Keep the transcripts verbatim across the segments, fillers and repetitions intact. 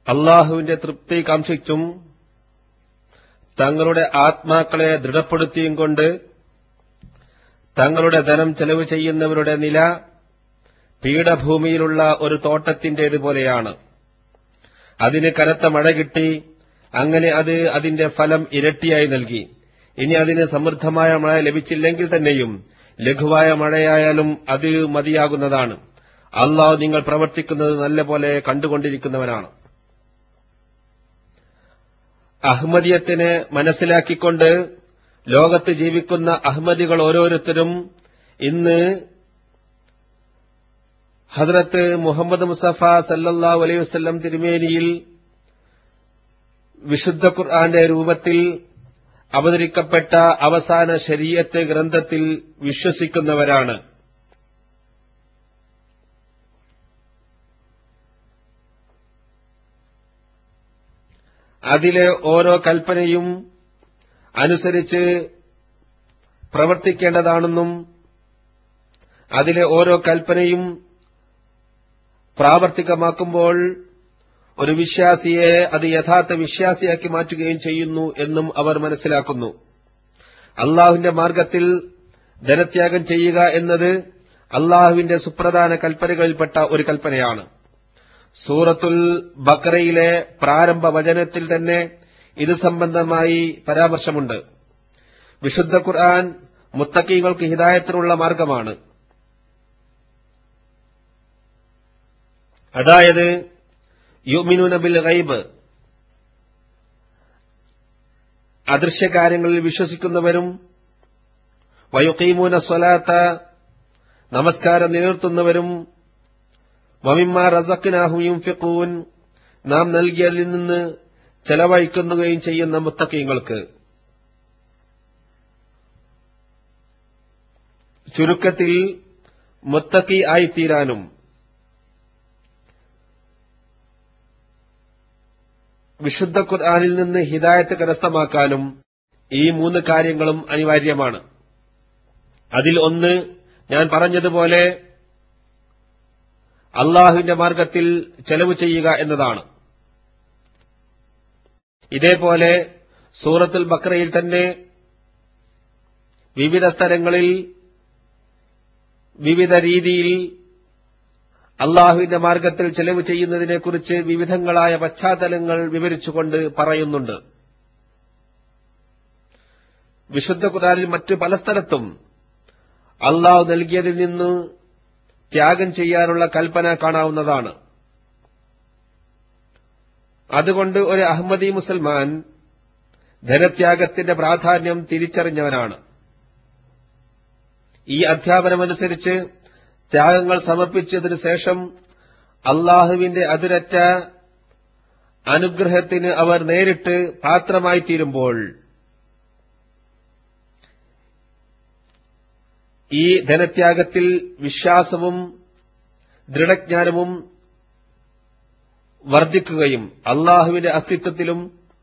അള്ളാഹുവിന്റെ തൃപ്തി കാംക്ഷിച്ചും തങ്ങളുടെ ആത്മാക്കളെ ദൃഢപ്പെടുത്തിയും കൊണ്ട് തങ്ങളുടെ ധനം ചെലവ് ചെയ്യുന്നവരുടെ നില പീഠഭൂമിയിലുള്ള ഒരു തോട്ടത്തിന്റേതുപോലെയാണ്. അതിന് കനത്ത മഴ കിട്ടി, അങ്ങനെ അത് അതിന്റെ ഫലം ഇരട്ടിയായി നൽകി. ഇനി അതിന് സമൃദ്ധമായ മഴ ലഭിച്ചില്ലെങ്കിൽ തന്നെയും ലഘുവായ മഴയായാലും അത് മതിയാകുന്നതാണ്. അല്ലാഹു നിങ്ങൾ പ്രവർത്തിക്കുന്നത് നല്ലപോലെ കണ്ടുകൊണ്ടിരിക്കുന്നവനാണ്. അഹ്മദിയത്തിനെ മനസ്സിലാക്കിക്കൊണ്ട് ലോകത്ത് ജീവിക്കുന്ന അഹ്മദികൾ ഓരോരുത്തരും ഇന്ന് ഹദ്റത്ത് മുഹമ്മദ് മുസ്തഫ സല്ലല്ലാഹു അലൈഹി വസല്ലം തിരുമേനിയിൽ വിശുദ്ധ ഖുർആന്റെ രൂപത്തിൽ അവതരിക്കപ്പെട്ട അവസാന ശരീഅത്ത് ഗ്രന്ഥത്തിൽ വിശ്വസിക്കുന്നവരാണ്. അതിലെ ഓരോ കൽപ്പനയും അനുസരിച്ച് പ്രവർത്തിക്കേണ്ടതാണെന്നും അതിലെ ഓരോ കൽപ്പനയും പ്രാവർത്തികമാക്കുമ്പോൾ ഒരു വിശ്വാസിയെ അത് യഥാർത്ഥ വിശ്വാസിയാക്കി മാറ്റുകയും ചെയ്യുന്നു എന്നും അവർ മനസ്സിലാക്കുന്നു. അള്ളാഹുവിന്റെ മാർഗത്തിൽ ധനത്യാഗം ചെയ്യുക എന്നത് അള്ളാഹുവിന്റെ സുപ്രധാന കൽപ്പനകളിൽപ്പെട്ട ഒരു കൽപ്പനയാണ്. സൂറത്തുൽ ബഖറയിലെ പ്രാരംഭ വചനത്തിൽ തന്നെ ഇത് സംബന്ധമായി പരാമർശമുണ്ട്. വിശുദ്ധ ഖുർആൻ മുത്തഖീങ്ങൾക്ക് ഹിദായത്തിനുള്ള മാർഗമാണ്. അതായത് യുഅ്മിനൂന ബിൽ ഗൈബ്, അദൃശ്യകാര്യങ്ങളിൽ വിശ്വസിക്കുന്നവരും, വയുഖീമൂന സ്വലാത്ത, നമസ്കാരം നിലനിർത്തുന്നവരും, വമിമ്മാ റസഖ്നാഹും യുൻഫിഖൂൻ, നാം നൽകിയതിൽ നിന്ന് ചെലവഴിക്കുകയും ചെയ്യുന്ന മുത്തഖീങ്ങൾക്ക്. ചുരുക്കത്തിൽ മുത്തഖി ആയിത്തീരാനും വിശുദ്ധ ഖുർആനിൽ നിന്ന് ഹിദായത്ത് കരസ്ഥമാക്കാനും ഈ മൂന്ന് കാര്യങ്ങളും അനിവാര്യമാണ്. അതിൽ ഒന്ന് ഞാൻ പറഞ്ഞതുപോലെ അള്ളാഹുവിന്റെ മാർഗത്തിൽ ചെലവ് ചെയ്യുക എന്നതാണ്. ഇതേപോലെ സൂറത്തുൽ ബഖറയിൽ തന്നെ വിവിധ സ്ഥലങ്ങളിൽ വിവിധ രീതിയിൽ അള്ളാഹുവിന്റെ മാർഗത്തിൽ ചെലവ് ചെയ്യുന്നതിനെക്കുറിച്ച് വിവിധങ്ങളായ പശ്ചാത്തലങ്ങൾ വിവരിച്ചുകൊണ്ട് പറയുന്നുണ്ട്. വിശുദ്ധ ഖുർആനിൽ മറ്റു പല സ്ഥലത്തും അള്ളാഹു നൽകിയതിൽ നിന്ന് ത്യാഗം ചെയ്യാനുള്ള കൽപ്പന കാണാവുന്നതാണ്. അതുകൊണ്ട് ഒരു അഹ്മദി മുസൽമാൻ ധനത്യാഗത്തിന്റെ പ്രാധാന്യം തിരിച്ചറിഞ്ഞവനാണ്. ഈ അധ്യാപനമനുസരിച്ച് ത്യാഗങ്ങൾ സമർപ്പിച്ചതിനു ശേഷം അള്ളാഹുവിന്റെ അതിരറ്റ അനുഗ്രഹത്തിന് അവർ നേരിട്ട് പാത്രമായി തീരുമ്പോൾ ഈ ധനത്യാഗത്തിൽ വിശ്വാസവും ദൃഢജ്ഞാനവും വർദ്ധിക്കുകയും അള്ളാഹുവിന്റെ അസ്തിത്വത്തിലും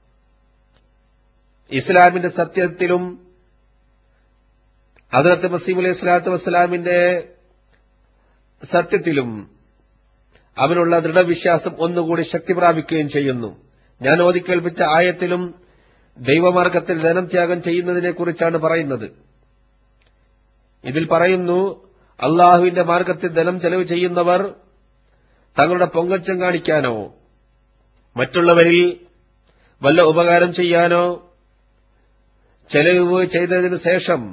ഇസ്ലാമിന്റെ സത്യത്തിലും ഹദ്റത്ത് മസീഹ് അലൈഹി സ്വലാത്തു വസ്സലാമിന്റെ സത്യത്തിലും അവനുള്ള ദൃഢവിശ്വാസം ഒന്നുകൂടി ശക്തി പ്രാപിക്കുകയും ചെയ്യുന്നു. ഞാൻ ഓതിക്കേൽപ്പിച്ച ആയത്തിലും ദൈവമാർഗത്തിൽ ധനം ത്യാഗം ചെയ്യുന്നതിനെക്കുറിച്ചാണ് പറയുന്നത്. ഇതിൽ പറയുന്നു, അള്ളാഹുവിന്റെ മാർഗത്തിൽ ധനം ചെലവ് ചെയ്യുന്നവർ തങ്ങളുടെ പൊങ്ങച്ചം കാണിക്കാനോ മറ്റുള്ളവരിൽ വല്ല ഉപകാരം ചെയ്യാനോ ചെലവ് ചെയ്തതിനു ശേഷം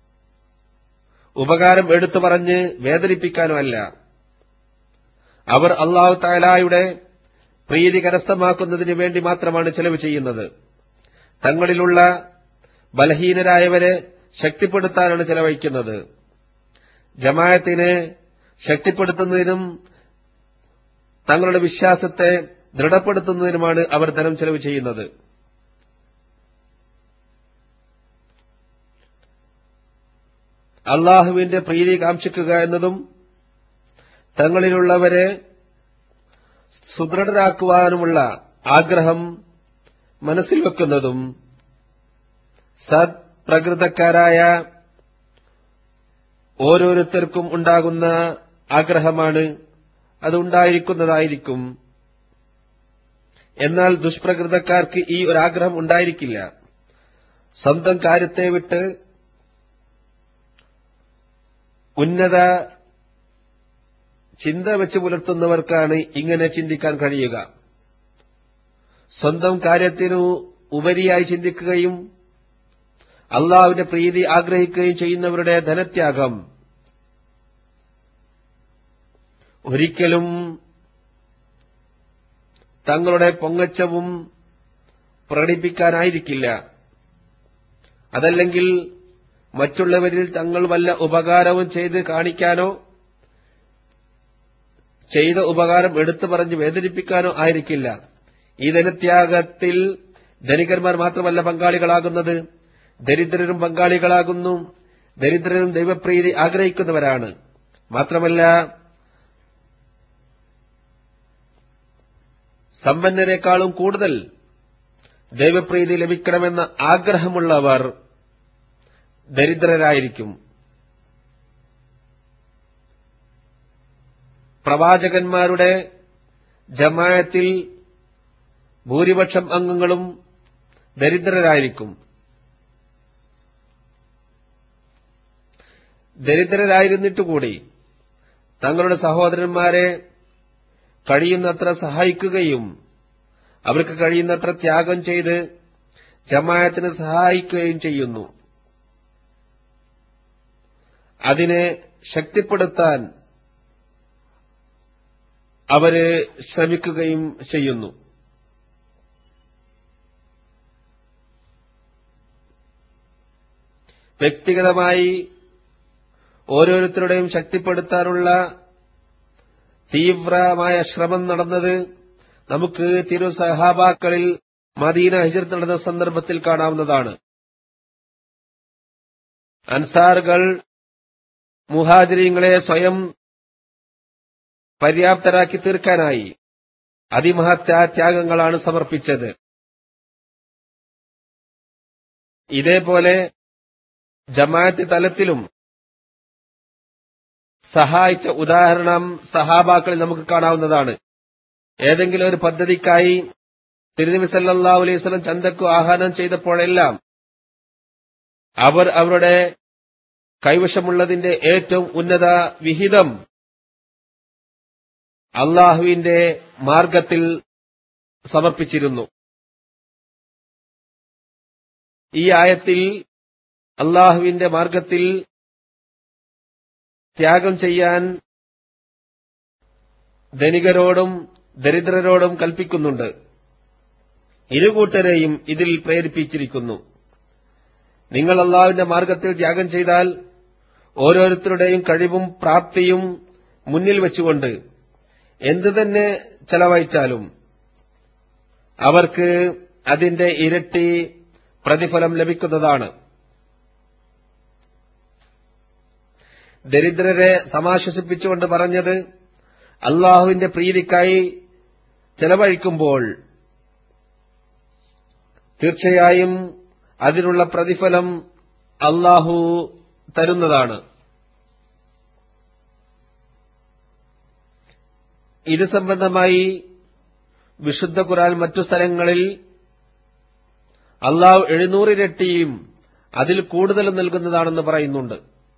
ഉപകാരം എടുത്തു പറഞ്ഞ് വേദനിപ്പിക്കാനോ അല്ല. അവർ അല്ലാഹു തആലയുടെ പ്രീതി കരസ്ഥമാക്കുന്നതിനു വേണ്ടി മാത്രമാണ് ചെലവ് ചെയ്യുന്നത്. തങ്ങളിലുള്ള ബലഹീനരായവരെ ശക്തിപ്പെടുത്താനാണ് ചെലവഴിക്കുന്നത്. ജമാഅത്തിനെ ശക്തിപ്പെടുത്തുന്നതിനും തങ്ങളുടെ വിശ്വാസത്തെ ദൃഢപ്പെടുത്തുന്നതിനുമാണ് അവർ ധനം ചെലവ് ചെയ്യുന്നത്. അള്ളാഹുവിന്റെ പ്രീതി കാംക്ഷിക്കുക എന്നതും തങ്ങളിലുള്ളവരെ സുദൃഢരാക്കുവാനുമുള്ള ആഗ്രഹം മനസ്സിൽ വെക്കുന്നതും സത്പ്രകൃതക്കാരായ ഓരോരുത്തർക്കും ഉണ്ടാകുന്ന ആഗ്രഹമാണ്. അതുണ്ടായിരിക്കുന്നതായിരിക്കും. എന്നാൽ ദുഷ്പ്രകൃതക്കാർക്ക് ഈ ഒരാഗ്രഹം ഉണ്ടായിരിക്കില്ല. സ്വന്തം കാര്യത്തെ വിട്ട് ഉന്നത ചിന്ത വെച്ച് പുലർത്തുന്നവർക്കാണ് ഇങ്ങനെ ചിന്തിക്കാൻ കഴിയുക. സ്വന്തം കാര്യത്തിനു ഉപരിയായി ചിന്തിക്കുകയും അള്ളാഹുവിന്റെ പ്രീതി ആഗ്രഹിക്കുകയും ചെയ്യുന്നവരുടെ ധനത്യാഗം ഒരിക്കലും തങ്ങളുടെ പൊങ്ങച്ചവും പ്രകടിപ്പിക്കാനായിരിക്കില്ല. അതല്ലെങ്കിൽ മറ്റുള്ളവരിൽ തങ്ങൾ വല്ല ഉപകാരവും ചെയ്ത് കാണിക്കാനോ ചെയ്ത ഉപകാരം എടുത്തു പറഞ്ഞ് വേദനിപ്പിക്കാനോ ആയിരിക്കില്ല. ഈ ധനത്യാഗത്തിൽ ധനികന്മാർ മാത്രമല്ല പങ്കാളികളാകുന്നത്, ദരിദ്രരും പങ്കാളികളാകുന്നു. ദരിദ്രരും ദൈവപ്രീതി ആഗ്രഹിക്കുന്നവരാണ്. മാത്രമല്ല സമ്പന്നരെക്കാളും കൂടുതൽ ദൈവപ്രീതി ലഭിക്കണമെന്ന ആഗ്രഹമുള്ളവർ ദരിദ്രരായിരിക്കും. പ്രവാചകന്മാരുടെ ജമാഅത്തിൽ ഭൂരിപക്ഷം അംഗങ്ങളും ദരിദ്രരായിരിക്കും. ദരിദ്രരായിരുന്നിട്ടുകൂടി തങ്ങളുടെ സഹോദരന്മാരെ കഴിയുന്നത്ര സഹായിക്കുകയും അവർക്ക് കഴിയുന്നത്ര ത്യാഗം ചെയ്ത് ജമാഅത്തിനെ സഹായിക്കുകയും ചെയ്യുന്നു. അതിനെ ശക്തിപ്പെടുത്താൻ അവര് ശ്രമിക്കുകയും ചെയ്യുന്നു. വ്യക്തിഗതമായി ഓരോരുത്തരുടെയും ശക്തിപ്പെടുത്താനുള്ള തീവ്രമായ ശ്രമം നടന്നത് നമുക്ക് തിരു സഹാബാക്കളിൽ മദീന ഹിജ്റത്ത് നടന്ന സന്ദർഭത്തിൽ കാണാവുന്നതാണ്. അൻസാറുകൾ മുഹാജിരീങ്ങളെ സ്വയം പര്യാപ്തരാക്കി തീർക്കാനായി അതിമഹത്യാത്യാഗങ്ങളാണ് സമർപ്പിച്ചത്. ഇതേപോലെ ജമാഅത്ത് തലത്തിലും സഹായിച്ച ഉദാഹരണം സഹാബാക്കളിൽ നമുക്ക് കാണാവുന്നതാണ്. ഏതെങ്കിലും ഒരു പദ്ധതിക്കായി തിരുനബി സല്ലല്ലാഹു അലൈഹി വസല്ലം ചന്തക്കു ആഹ്വാനം ചെയ്തപ്പോഴെല്ലാം അവർ അവരുടെ കൈവശമുള്ളതിന്റെ ഏറ്റവും ഉന്നത വിഹിതം അള്ളാഹുവിന്റെ മാർഗത്തിൽ സമർപ്പിച്ചിരുന്നു. ഈ ആയത്തിൽ അള്ളാഹുവിന്റെ മാർഗത്തിൽ ത്യാഗം ചെയ്യാൻ ധനികരോടും ദരിദ്രരോടും കൽപ്പിക്കുന്നുണ്ട്. ഇരുകൂട്ടരെയും ഇതിൽ പ്രേരിപ്പിച്ചിരിക്കുന്നു. നിങ്ങൾ അള്ളാഹുവിന്റെ മാർഗത്തിൽ ത്യാഗം ചെയ്താൽ ഓരോരുത്തരുടെയും കഴിവും പ്രാപ്തിയും മുന്നിൽ വെച്ചുകൊണ്ട് എന്തുതന്നെ ചെലവഴിച്ചാലും അവർക്ക് അതിന്റെ ഇരട്ടി പ്രതിഫലം ലഭിക്കുന്നതാണ്. ദരിദ്രരെ സമാശ്വസിപ്പിച്ചുകൊണ്ട് പറഞ്ഞത്, അള്ളാഹുവിന്റെ പ്രീതിക്കായി ചെലവഴിക്കുമ്പോൾ തീർച്ചയായും അതിനുള്ള പ്രതിഫലം അള്ളാഹു തരുന്നതാണ്. ഇത് സംബന്ധമായി വിശുദ്ധ ഖുർആൻ മറ്റു സ്ഥലങ്ങളിൽ അള്ളാഹു എഴുന്നൂറിരട്ടിയും അതിൽ കൂടുതലും നൽകുന്നതാണെന്ന് പറയുന്നുണ്ട്.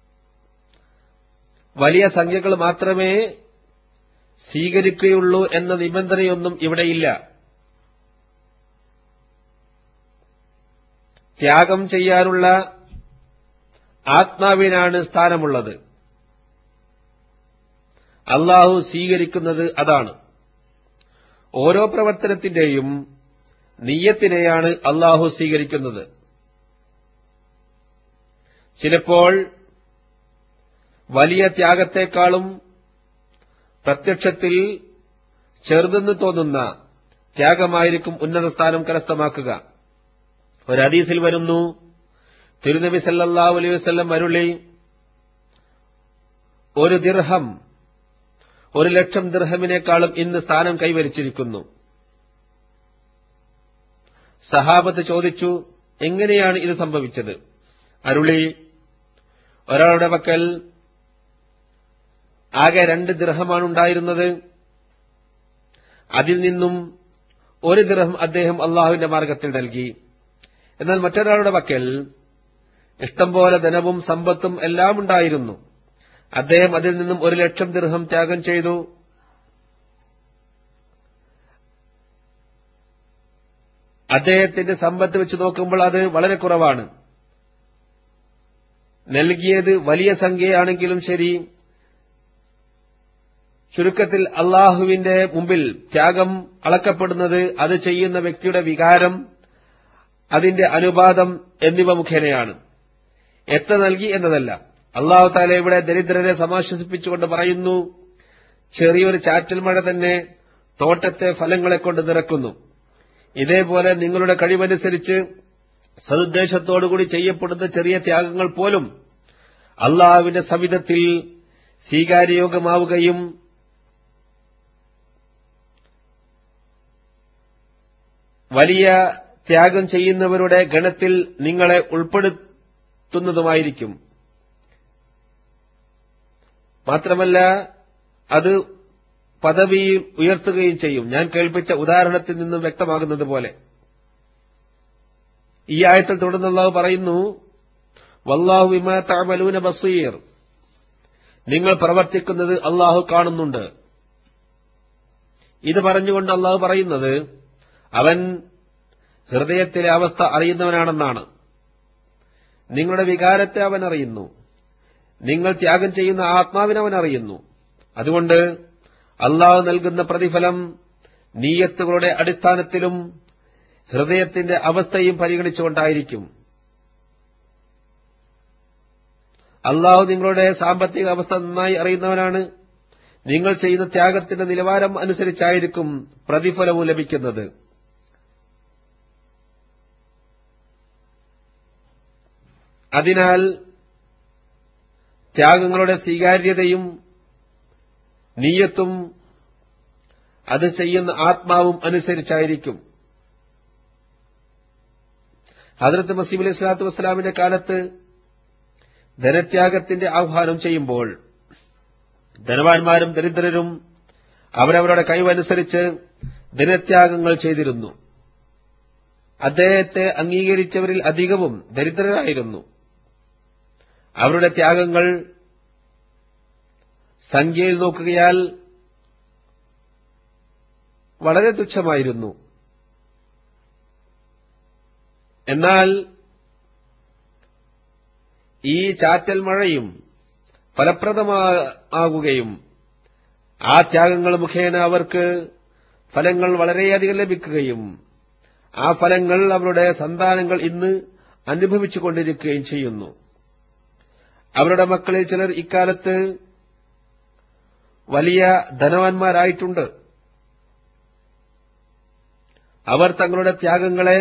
വലിയ സംഖ്യകൾ മാത്രമേ സ്വീകരിക്കുകയുള്ളൂ എന്ന നിബന്ധനയൊന്നും ഇവിടെയില്ല. ത്യാഗം ചെയ്യാനുള്ള ആത്മാവിനാണ് സ്ഥാനമുള്ളത്. അള്ളാഹു സ്വീകരിക്കുന്നത് അതാണ്. ഓരോ പ്രവർത്തനത്തിന്റെയും നിയ്യത്തിനെയാണ് അള്ളാഹു സ്വീകരിക്കുന്നത്. ചിലപ്പോൾ വലിയ ത്യാഗത്തെക്കാളും പ്രത്യക്ഷത്തിൽ ചെറുതെന്ന് തോന്നുന്ന ത്യാഗമായിരിക്കും ഉന്നത സ്ഥാനം കരസ്ഥമാക്കുക. ഒരു ഹദീസിൽ വരുന്നു, തിരുനബി സല്ലല്ലാഹു അലൈഹി വസല്ലം അരുളി, ഒരു ദിർഹം ഒരു ലക്ഷം ദിർഹമിനേക്കാളും ഇന്ന് സ്ഥാനം കൈവരിച്ചിരിക്കുന്നു. സഹാബത്ത് ചോദിച്ചു, എങ്ങനെയാണ് ഇത് സംഭവിച്ചത്? അരുളി, ഒരാളുടെ പക്കൽ ആകെ രണ്ട് ദിർഹമാണ് ഉണ്ടായിരുന്നത്. അതിൽ നിന്നും ഒരു ദിർഹം അദ്ദേഹം അള്ളാഹുവിന്റെ മാർഗത്തിൽ നൽകി. എന്നാൽ മറ്റൊരാളുടെ പക്കൽ ഇഷ്ടംപോലെ ധനവും സമ്പത്തും എല്ലാം ഉണ്ടായിരുന്നു. അദ്ദേഹം അതിൽ നിന്നും ഒരു ലക്ഷം ദിർഹം ത്യാഗം ചെയ്തു. അദ്ദേഹത്തിന്റെ സമ്പത്ത് വെച്ച് നോക്കുമ്പോൾ അത് വളരെ കുറവാണ്. നൽകിയത് വലിയ സംഖ്യയാണെങ്കിലും ശരി, ചുരുക്കത്തിൽ അള്ളാഹുവിന്റെ മുമ്പിൽ ത്യാഗം അളക്കപ്പെടുന്നത് അത് ചെയ്യുന്ന വ്യക്തിയുടെ വികാരം, അതിന്റെ അനുപാതം എന്നിവ മുഖേനയാണ്, എത്ര നൽകി എന്നതല്ല. അള്ളാഹു തആല ഇവിടെ ദരിദ്രരെ സമാശ്വസിപ്പിച്ചുകൊണ്ട് പറയുന്നു, ചെറിയൊരു ചാറ്റൽ മഴ തന്നെ തോട്ടത്തെ ഫലങ്ങളെക്കൊണ്ട് നിറക്കുന്നു. ഇതേപോലെ നിങ്ങളുടെ കഴിവനുസരിച്ച് സദുദ്ദേശത്തോടുകൂടി ചെയ്യപ്പെടുന്ന ചെറിയ ത്യാഗങ്ങൾ പോലും അള്ളാഹുവിന്റെ സവിധത്തിൽ സ്വീകാര്യയോഗ്യമാവുകയും വലിയ ത്യാഗം ചെയ്യുന്നവരുടെ ഗണത്തിൽ നിങ്ങളെ ഉൾപ്പെടുത്തുന്നതുമായിരിക്കും. മാത്രമല്ല അത് പദവി ഉയർത്തുകയും ചെയ്യും. ഞാൻ കേൾപ്പിച്ച ഉദാഹരണത്തിൽ നിന്നും വ്യക്തമാകുന്നത് പോലെ ഈ ആയത്തിൽ തുടർന്ന് അല്ലാഹു പറയുന്നു, വല്ലാഹു ബിമാ തഅമലൂന ബസീർ, നിങ്ങൾ പ്രവർത്തിക്കുന്നത് അല്ലാഹു കാണുന്നുണ്ട്. ഇത് പറഞ്ഞുകൊണ്ട് അല്ലാഹു പറയുന്നത് അവൻ ഹൃദയത്തിലെ അവസ്ഥ അറിയുന്നവനാണെന്നാണ്. നിങ്ങളുടെ വികാരത്തെ അവൻ അറിയുന്നു. നിങ്ങൾ ത്യാഗം ചെയ്യുന്ന ആത്മാവിനെ അവൻ അറിയുന്നു. അതുകൊണ്ട് അല്ലാഹു നൽകുന്ന പ്രതിഫലം നീയത്തുകളുടെ അടിസ്ഥാനത്തിലും ഹൃദയത്തിന്റെ അവസ്ഥയും പരിഗണിച്ചുകൊണ്ടായിരിക്കും. അല്ലാഹു നിങ്ങളുടെ സാമ്പത്തിക അവസ്ഥ നന്നായി അറിയുന്നവനാണ്. നിങ്ങൾ ചെയ്യുന്ന ത്യാഗത്തിന്റെ നിലവാരം അനുസരിച്ചായിരിക്കും പ്രതിഫലവും ലഭിക്കുന്നത്. അതിനാൽ ത്യാഗങ്ങളുടെ സ്വീകാര്യതയും നീയത്തും അത് ചെയ്യുന്ന ആത്മാവും അനുസരിച്ചായിരിക്കും. ഹദ്റത്ത് മസീഹ് അലൈഹി സ്വലാത്തു വസ്സലാമിന്റെ കാലത്ത് ധനത്യാഗത്തിന്റെ ആഹ്വാനം ചെയ്യുമ്പോൾ ധനവാന്മാരും ദരിദ്രരും അവരവരുടെ കഴിവനുസരിച്ച് ധനത്യാഗങ്ങൾ ചെയ്തിരുന്നു. അദ്ദേഹത്തെ അംഗീകരിച്ചവരിൽ അധികവും ദരിദ്രരായിരുന്നു. അവരുടെ ത്യാഗങ്ങൾ സംഖ്യയിൽ നോക്കുകയാൽ വളരെ തുച്ഛമായിരുന്നു. എന്നാൽ ഈ ചാറ്റൽ മഴയും ഫലപ്രദമാകുകയും ആ ത്യാഗങ്ങൾ മുഖേന അവർക്ക് ഫലങ്ങൾ വളരെയധികം ലഭിക്കുകയും ആ ഫലങ്ങൾ അവരുടെ സന്താനങ്ങൾ ഇന്ന് അനുഭവിച്ചുകൊണ്ടിരിക്കുകയും ചെയ്യുന്നു. അവരുടെ മക്കളിൽ ചിലർ ഇക്കാലത്ത് വലിയ ധനവാന്മാരായിട്ടുണ്ട്. അവർ തങ്ങളുടെ ത്യാഗങ്ങളെ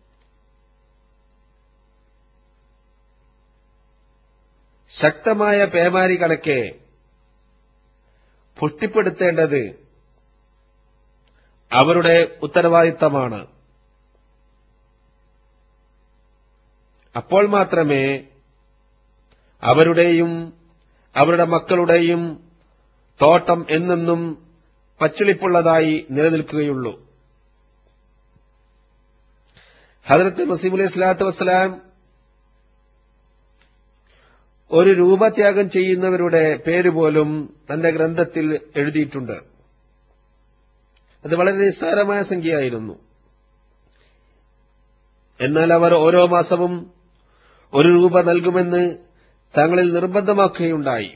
ശക്തമായ പേമാരി കണക്കെ പുഷ്ടിപ്പെടുത്തേണ്ടത് അവരുടെ ഉത്തരവാദിത്തമാണ്. അപ്പോൾ മാത്രമേ അവരുടെയും അവരുടെ മക്കളുടെയും തോട്ടം എന്നെന്നും പച്ചിളിപ്പുള്ളതായി നിലനിൽക്കുകയുള്ളൂ. ഹദ്റത്ത് മസീഹ് അലൈഹി സ്വലാത്തു വസ്സലാം ഒരു രൂപ ത്യാഗം ചെയ്യുന്നവരുടെ പേരുപോലും തന്റെ ഗ്രന്ഥത്തിൽ എഴുതിയിട്ടുണ്ട്. അത് വളരെ നിസ്സാരമായ സംഖ്യയായിരുന്നു. എന്നാൽ അവർ ഓരോ മാസവും ഒരു രൂപ നൽകുമെന്ന് തങ്ങളിൽ നിർബന്ധമാക്കുകയുണ്ടായി.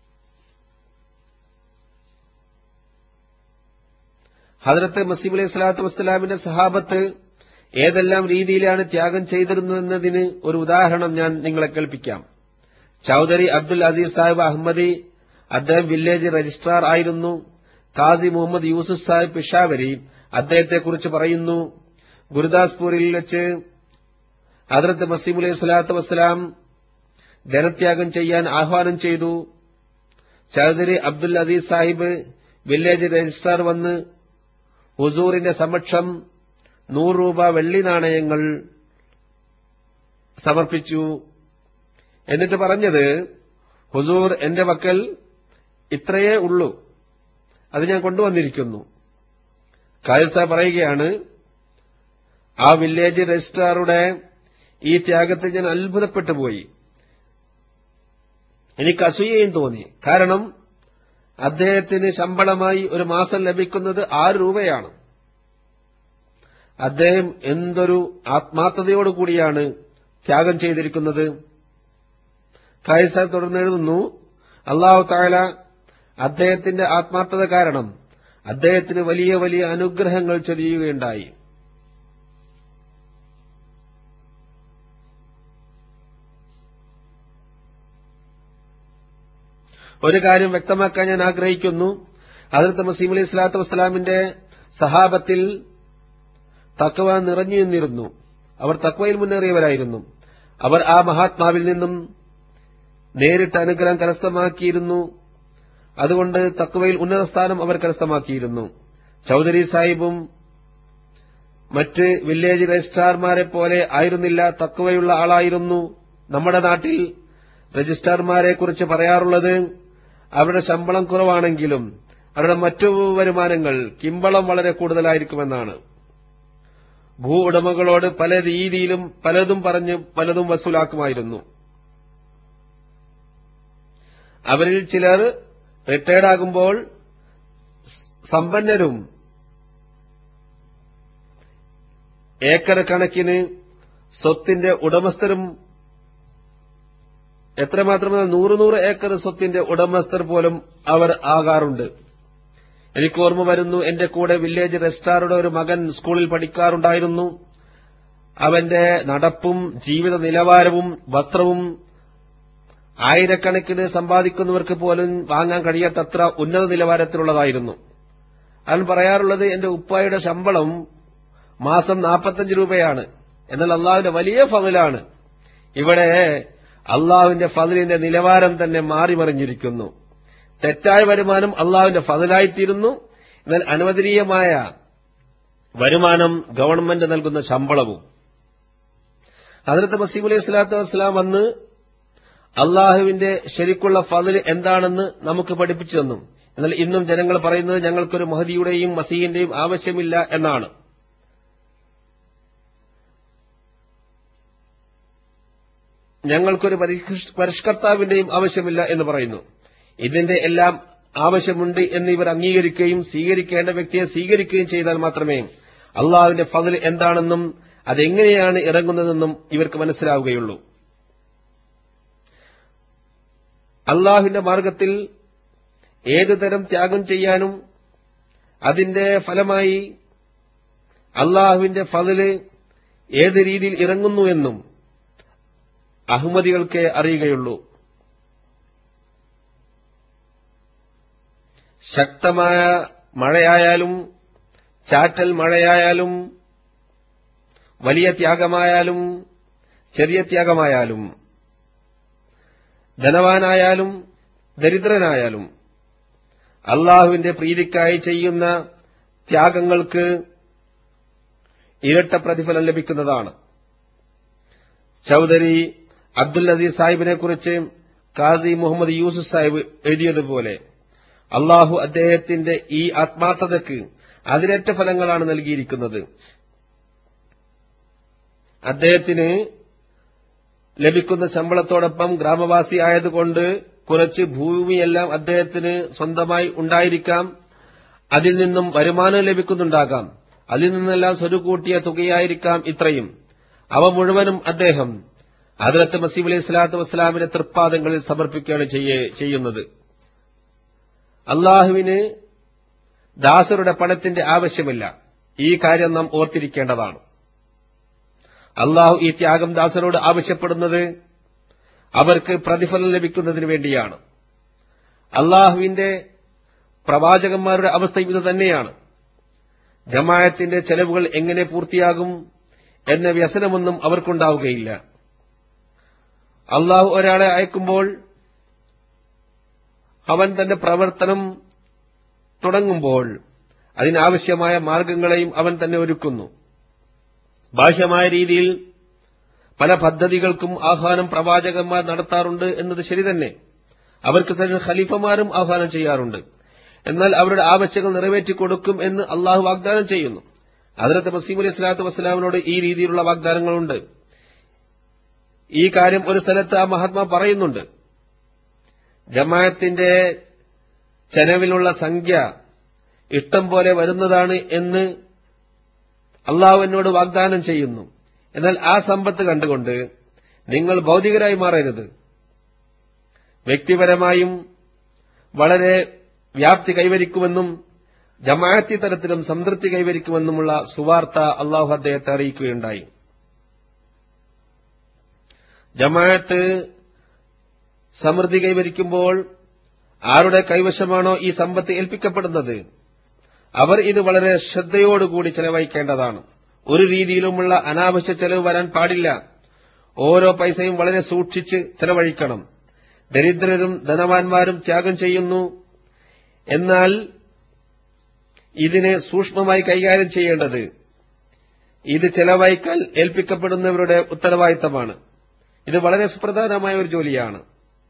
ഹദ്റത്ത് മസീഹ് അലൈഹി സ്വലാത്തു വസ്സലാമിന്റെ സഹാബത്ത് ഏതെല്ലാം രീതിയിലാണ് ത്യാഗം ചെയ്തിരുന്നതെന്നതിന് ഒരു ഉദാഹരണം ഞാൻ നിങ്ങളെ കേൾപ്പിക്കാം. ചൌധരി അബ്ദുൽ അസീസ് സാഹിബ് അഹമ്മദി, അദ്ദേഹം വില്ലേജ് രജിസ്ട്രാർ ആയിരുന്നു. ഖാസി മുഹമ്മദ് യൂസുഫ് സാഹിബ് പിഷാവരി അദ്ദേഹത്തെക്കുറിച്ച് പറയുന്നു, ഗുരുദാസ്പൂരിൽ വെച്ച് ഹദ്റത്ത് മസീഹ് അലൈഹി സ്വലാത്തു വസ്സലാം ധനത്യാഗം ചെയ്യാൻ ആഹ്വാനം ചെയ്തു. ചൌധരി അബ്ദുൽ അസീസ് സാഹിബ് വില്ലേജ് രജിസ്ട്രാർ വന്ന് ഹുസൂറിന്റെ സമക്ഷം നൂറ് രൂപ വെള്ളി നാണയങ്ങൾ സമർപ്പിച്ചു. എന്നിട്ട് പറഞ്ഞത്, ഹുസൂർ, എന്റെ പക്കൽ ഇത്രയേ ഉള്ളൂ, അത് ഞാൻ കൊണ്ടുവന്നിരിക്കുന്നു. കായസ പറയുകയാണ്, ആ വില്ലേജ് രജിസ്ട്രാറുടെ ഈ ത്യാഗത്തിൽ ഞാൻ അത്ഭുതപ്പെട്ടു പോയി. എനിക്ക് അസൂയയും തോന്നി. കാരണം അദ്ദേഹത്തിന് ശമ്പളമായി ഒരു മാസം ലഭിക്കുന്നത് ആറ് രൂപയാണ്. അദ്ദേഹം എന്തൊരു ആത്മാർത്ഥതയോടുകൂടിയാണ് ത്യാഗം ചെയ്തിരിക്കുന്നത്. കായിസ തുടർന്ന് എഴുതുന്നു, അല്ലാഹു തആല അദ്ദേഹത്തിന്റെ ആത്മാർത്ഥത കാരണം അദ്ദേഹത്തിന് വലിയ വലിയ അനുഗ്രഹങ്ങൾ ചൊരിയുകയുണ്ടായി. ഒരു കാര്യം വ്യക്തമാക്കാൻ ഞാൻ ആഗ്രഹിക്കുന്നു. ഹദ്റത്ത് മസീഹ് അലൈഹി സ്വലാത്തു വസ്സലാമിന്റെ സഹാബത്തിൽ തഖ്വ നിറഞ്ഞു നിന്നിരുന്നു. അവർ തഖ്വയിൽ മുന്നേറിയവരായിരുന്നു. അവർ ആ മഹാത്മാവിൽ നിന്നും നേരിട്ട് അനുഗ്രഹം കരസ്ഥമാക്കിയിരുന്നു. അതുകൊണ്ട് തഖ്വയിൽ ഉന്നത സ്ഥാനം അവർ കരസ്ഥമാക്കിയിരുന്നു. ചൌധരി സാഹിബും മറ്റ് വില്ലേജ് രജിസ്ട്രാർമാരെ പോലെ ആയിരുന്നില്ല, തഖ്വയുള്ള ആളായിരുന്നു. നമ്മുടെ നാട്ടിൽ രജിസ്ട്രാർമാരെക്കുറിച്ച് പറയാറുള്ളത് അവരുടെ ശമ്പളം കുറവാണെങ്കിലും അവരുടെ മറ്റു വരുമാനങ്ങൾ കിമ്പളം വളരെ കൂടുതലായിരിക്കുമെന്നാണ്. ഭൂ ഉടമകളോട് പല രീതിയിലും പലതും പറഞ്ഞ് പലതും വസൂലാക്കുമായിരുന്നു. അവരിൽ ചിലർ റിട്ടയർഡാകുമ്പോൾ സമ്പന്നരും ഏക്കർ കണക്കിന് സ്വത്തിന്റെ ഉടമസ്ഥരും, എത്രമാത്രമല്ല നൂറ് നൂറ് ഏക്കർ സ്വത്തിന്റെ ഉടമസ്ഥർ പോലും അവർ ആകാറുണ്ട്. എനിക്ക് ഓർമ്മ വരുന്നു, എന്റെ കൂടെ വില്ലേജ് രജിസ്ട്രാറുടെ ഒരു മകൻ സ്കൂളിൽ പഠിക്കാറുണ്ടായിരുന്നു. അവന്റെ നടപ്പും ജീവിത നിലവാരവും വസ്ത്രവും ആയിരക്കണക്കിന് സമ്പാദിക്കുന്നവർക്ക് പോലും വാങ്ങാൻ കഴിയാത്തത്ര ഉന്നത നിലവാരത്തിലുള്ളതായിരുന്നു. അവൻ പറയാറുള്ളത്, എന്റെ ഉപ്പായുടെ ശമ്പളം മാസം നാൽപ്പത്തഞ്ച് രൂപയാണ്. എന്നാൽ അള്ളാഹുവിന്റെ വലിയ ഫضലാണ്. ഇവിടെ അള്ളാഹുവിന്റെ ഫضലിന്റെ നിലവാരം തന്നെ മാറിമറിഞ്ഞിരിക്കുന്നു. തെറ്റായ വരുമാനം അള്ളാഹുവിന്റെ ഫضലായിത്തീരുന്നു. എന്നാൽ അനുവദനീയമായ വരുമാനം ഗവൺമെന്റ് നൽകുന്ന ശമ്പളവും. ഹദ്റത്ത് മസീഹ് അലൈഹി സ്വലാത്തു വസ്സലാം വന്ന് അള്ളാഹുവിന്റെ ശരിക്കുള്ള ഫضൽ എന്താണെന്ന് നമുക്ക് പഠിപ്പിച്ചു തന്നു. എന്നാൽ ഇന്നും ജനങ്ങൾ പറയുന്നത് ഞങ്ങൾക്കൊരു മഹദിയുടെയും മസീഹിന്റെയും ആവശ്യമില്ല എന്നാണ്. ഞങ്ങൾക്കൊരു പരിഷ്കർത്താവിന്റെയും ആവശ്യമില്ല എന്ന് പറയുന്നു. ഇതിന്റെ എല്ലാം ആവശ്യമുണ്ട് എന്ന് ഇവർ അംഗീകരിക്കുകയും സ്വീകരിക്കേണ്ട വ്യക്തിയെ സ്വീകരിക്കുകയും ചെയ്താൽ മാത്രമേ അള്ളാഹുവിന്റെ ഫضൽ എന്താണെന്നും അതെങ്ങനെയാണ് ഇറങ്ങുന്നതെന്നും ഇവർക്ക് മനസ്സിലാവുകയുള്ളൂ. അള്ളാഹുവിന്റെ മാർഗത്തിൽ ഏതുതരം ത്യാഗം ചെയ്യാനും അതിന്റെ ഫലമായി അള്ളാഹുവിന്റെ ഫضൽ ഏത് രീതിയിൽ ഇറങ്ങുന്നു എന്നും അഹ്മദികൾക്കേ അറിയുകയുള്ളൂ. ശക്തമായ മഴയായാലും ചാറ്റൽ മഴയായാലും വലിയ ത്യാഗമായാലും ചെറിയ ത്യാഗമായാലും ധനവാനായാലും ദരിദ്രനായാലും അള്ളാഹുവിന്റെ പ്രീതിക്കായി ചെയ്യുന്ന ത്യാഗങ്ങൾക്ക് ഇരട്ട പ്രതിഫലം ലഭിക്കുന്നതാണ്. ചൌധരി അബ്ദുൽ അസീസ് സാഹിബിനെക്കുറിച്ച് ഖാസി മുഹമ്മദ് യൂസുഫ് സാഹിബ് എഴുതിയതുപോലെ അള്ളാഹു അദ്ദേഹത്തിന്റെ ഈ ആത്മാർത്ഥതയ്ക്ക് അതിരറ്റ ഫലങ്ങളാണ് നൽകിയിരിക്കുന്നത്. അദ്ദേഹത്തിന് ലഭിക്കുന്ന ശമ്പളത്തോടൊപ്പം ഗ്രാമവാസി ആയതുകൊണ്ട് കുറച്ച് ഭൂമിയെല്ലാം അദ്ദേഹത്തിന് സ്വന്തമായി ഉണ്ടായിരിക്കാം. അതിൽ നിന്നും വരുമാനം ലഭിക്കുന്നുണ്ടാകാം. അതിൽ നിന്നെല്ലാം സ്വരുകൂട്ടിയ തുകയായിരിക്കാം ഇത്രയും. അവ മുഴുവനും അദ്ദേഹം ഹദ്റത്ത് മസീഹ് അലൈഹി സ്വലാത്തു വസ്സലാമിന്റെ തൃപ്പാദങ്ങളിൽ സമർപ്പിക്കുകയാണ് ചെയ്യുന്നത്. അള്ളാഹുവിന് ദാസരുടെ പണത്തിന്റെ ആവശ്യമില്ല. ഈ കാര്യം നാം ഓർത്തിരിക്കേണ്ടതാണ്. അള്ളാഹു ഈ ത്യാഗം ദാസരോട് ആവശ്യപ്പെടുന്നത് അവർക്ക് പ്രതിഫലം ലഭിക്കുന്നതിന് വേണ്ടിയാണ്. അള്ളാഹുവിന്റെ പ്രവാചകന്മാരുടെ അവസ്ഥയും ഇത് തന്നെയാണ്. ജമാഅത്തിന്റെ ചെലവുകൾ എങ്ങനെ പൂർത്തിയാകും എന്ന വ്യസനമൊന്നും അവർക്കുണ്ടാവുകയില്ല. അള്ളാഹു ഒരാളെ അയക്കുമ്പോൾ അവൻ തന്റെ പ്രവർത്തനം തുടങ്ങുമ്പോൾ അതിനാവശ്യമായ മാർഗങ്ങളെയും അവൻ തന്നെ ഒരുക്കുന്നു. ബാഹ്യമായ രീതിയിൽ പല പദ്ധതികൾക്കും ആഹ്വാനം പ്രവാചകന്മാർ നടത്താറുണ്ട് എന്നത് ശരി തന്നെ. അവർക്ക് ഖലീഫമാരും ആഹ്വാനം ചെയ്യാറുണ്ട്. എന്നാൽ അവരുടെ ആവശ്യങ്ങൾ നിറവേറ്റിക്കൊടുക്കും എന്ന് അള്ളാഹു വാഗ്ദാനം ചെയ്യുന്നു. ഹദ്റത്ത് മസീഹ് അലൈഹി സ്വലാത്തു വസ്സലാമിനോട് ഈ രീതിയിലുള്ള വാഗ്ദാനങ്ങളുണ്ട്. ഈ കാര്യം ഒരു സ്ഥലത്ത് ആ മഹാത്മാ പറയുന്നുണ്ട്. ജമാഅത്തിന്റെ ചെലവിലുള്ള സംഖ്യ ഇഷ്ടം പോലെ വരുന്നതാണ് എന്ന് അള്ളാഹു എന്നോട് വാഗ്ദാനം ചെയ്യുന്നു. എന്നാൽ ആ സമ്പത്ത് കണ്ടുകൊണ്ട് നിങ്ങൾ ഭൗതികരായി മാറരുത്. വ്യക്തിപരമായും വളരെ വ്യാപ്തി കൈവരിക്കുമെന്നും ജമാഅത്തി തലത്തിലും സംതൃപ്തി കൈവരിക്കുമെന്നുമുള്ള സുവാർത്ത അള്ളാഹു അദ്ദേഹത്തെ അറിയിക്കുകയുണ്ടായി. ജമാഅത്ത് സമൃദ്ധി കൈവരിക്കുമ്പോൾ ആരുടെ കൈവശമാണോ ഈ സമ്പത്ത് ഏൽപ്പിക്കപ്പെടുന്നത് അവർ ഇത് വളരെ ശ്രദ്ധയോടുകൂടി ചെലവഴിക്കേണ്ടതാണ്. ഒരു രീതിയിലുമുള്ള അനാവശ്യ ചെലവ് വരാൻ പാടില്ല. ഓരോ പൈസയും വളരെ സൂക്ഷിച്ച് ചെലവഴിക്കണം. ദരിദ്രരും ധനവാന്മാരും ത്യാഗം ചെയ്യുന്നു. എന്നാൽ ഇതിനെ സൂക്ഷ്മമായി കൈകാര്യം ചെയ്യേണ്ടത് ഇത് ചെലവഴിക്കൽ ഏൽപ്പിക്കപ്പെടുന്നവരുടെ ഉത്തരവാദിത്തമാണ്. ഇത് വളരെ സുപ്രധാനമായ ഒരു ജോലിയാണ്.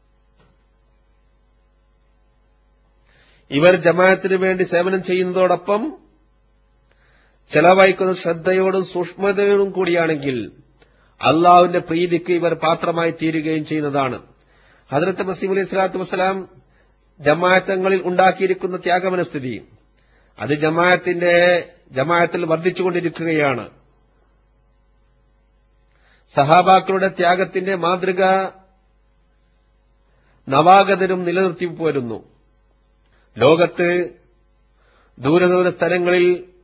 ഇവർ ജമാഅത്തിനു വേണ്ടി സേവനം ചെയ്യുന്നതോടൊപ്പം ചെലവഴിക്കുന്ന ശ്രദ്ധയോടും സൂക്ഷ്മതയോടും കൂടിയാണെങ്കിൽ അള്ളാഹുവിന്റെ പ്രീതിക്ക് ഇവർ പാത്രമായി തീരുകയും ചെയ്യുന്നതാണ്. ഹദ്റത്ത് മസീഹ് അലൈഹി സ്വലാത്തു വസ്സലാം ജമാഅത്തങ്ങളിൽ ഉണ്ടാക്കിയിരിക്കുന്ന ത്യാഗമനസ്ഥിതി അത് ജമാഅത്തിന്റെ ജമാഅത്തിൽ വർദ്ധിച്ചുകൊണ്ടിരിക്കുകയാണ്. സഹാബാക്കളുടെ ത്യാഗത്തിന്റെ മാതൃക നവാഗതരും നിലനിർത്തി പോരുന്നു. ലോകത്ത് ദൂരദൂര സ്ഥലങ്ങളിൽ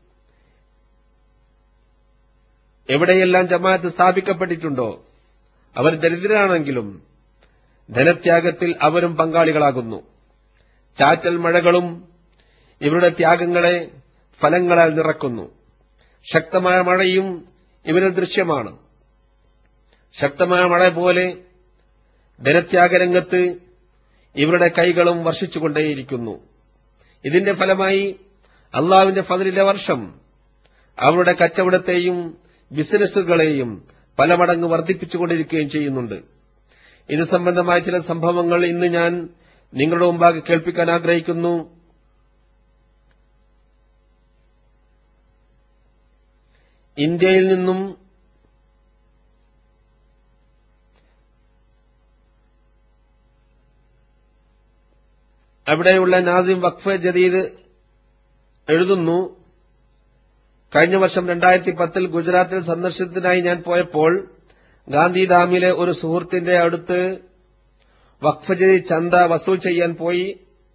എവിടെയെല്ലാം ജമാഅത്ത് സ്ഥാപിക്കപ്പെട്ടിട്ടുണ്ടോ അവർ ദരിദ്രരാണെങ്കിലും ധനത്യാഗത്തിൽ അവരും പങ്കാളികളാകുന്നു. ചാറ്റൽ മഴകളും ഇവരുടെ ത്യാഗങ്ങളെ ഫലങ്ങളാൽ നിറക്കുന്നു. ശക്തമായ മഴയും ഇവരിൽ ദൃശ്യമാണ്. ശക്തമായ മഴ പോലെ ധനത്യാഗരംഗത്ത് ഇവരുടെ കൈകളും വർഷിച്ചുകൊണ്ടേയിരിക്കുന്നു. ഇതിന്റെ ഫലമായി അള്ളാഹുവിന്റെ ഫദ്ലിലെ വർഷം അവരുടെ കച്ചവടത്തെയും ബിസിനസ്സുകളെയും പല മടങ്ങ് വർദ്ധിപ്പിച്ചുകൊണ്ടിരിക്കുകയും ചെയ്യുന്നുണ്ട്. ഇത് സംബന്ധമായ ചില സംഭവങ്ങൾ ഇന്ന് ഞാൻ നിങ്ങളുടെ മുമ്പാകെ കേൾപ്പിക്കാൻ ആഗ്രഹിക്കുന്നു. ഇന്ത്യയിൽ നിന്നും അവിടെയുള്ള നാസിം വഖഫ് ജദീദ് എഴുതുന്നു, കഴിഞ്ഞ വർഷം രണ്ടായിരത്തി പത്തിൽ ഗുജറാത്തിൽ സന്ദർശനത്തിനായി ഞാൻ പോയപ്പോൾ ഗാന്ധിധാമിലെ ഒരു സുഹൃത്തിന്റെ അടുത്ത് വഖഫ് ജദീദ് ചന്ത വസൂൽ ചെയ്യാൻ പോയി.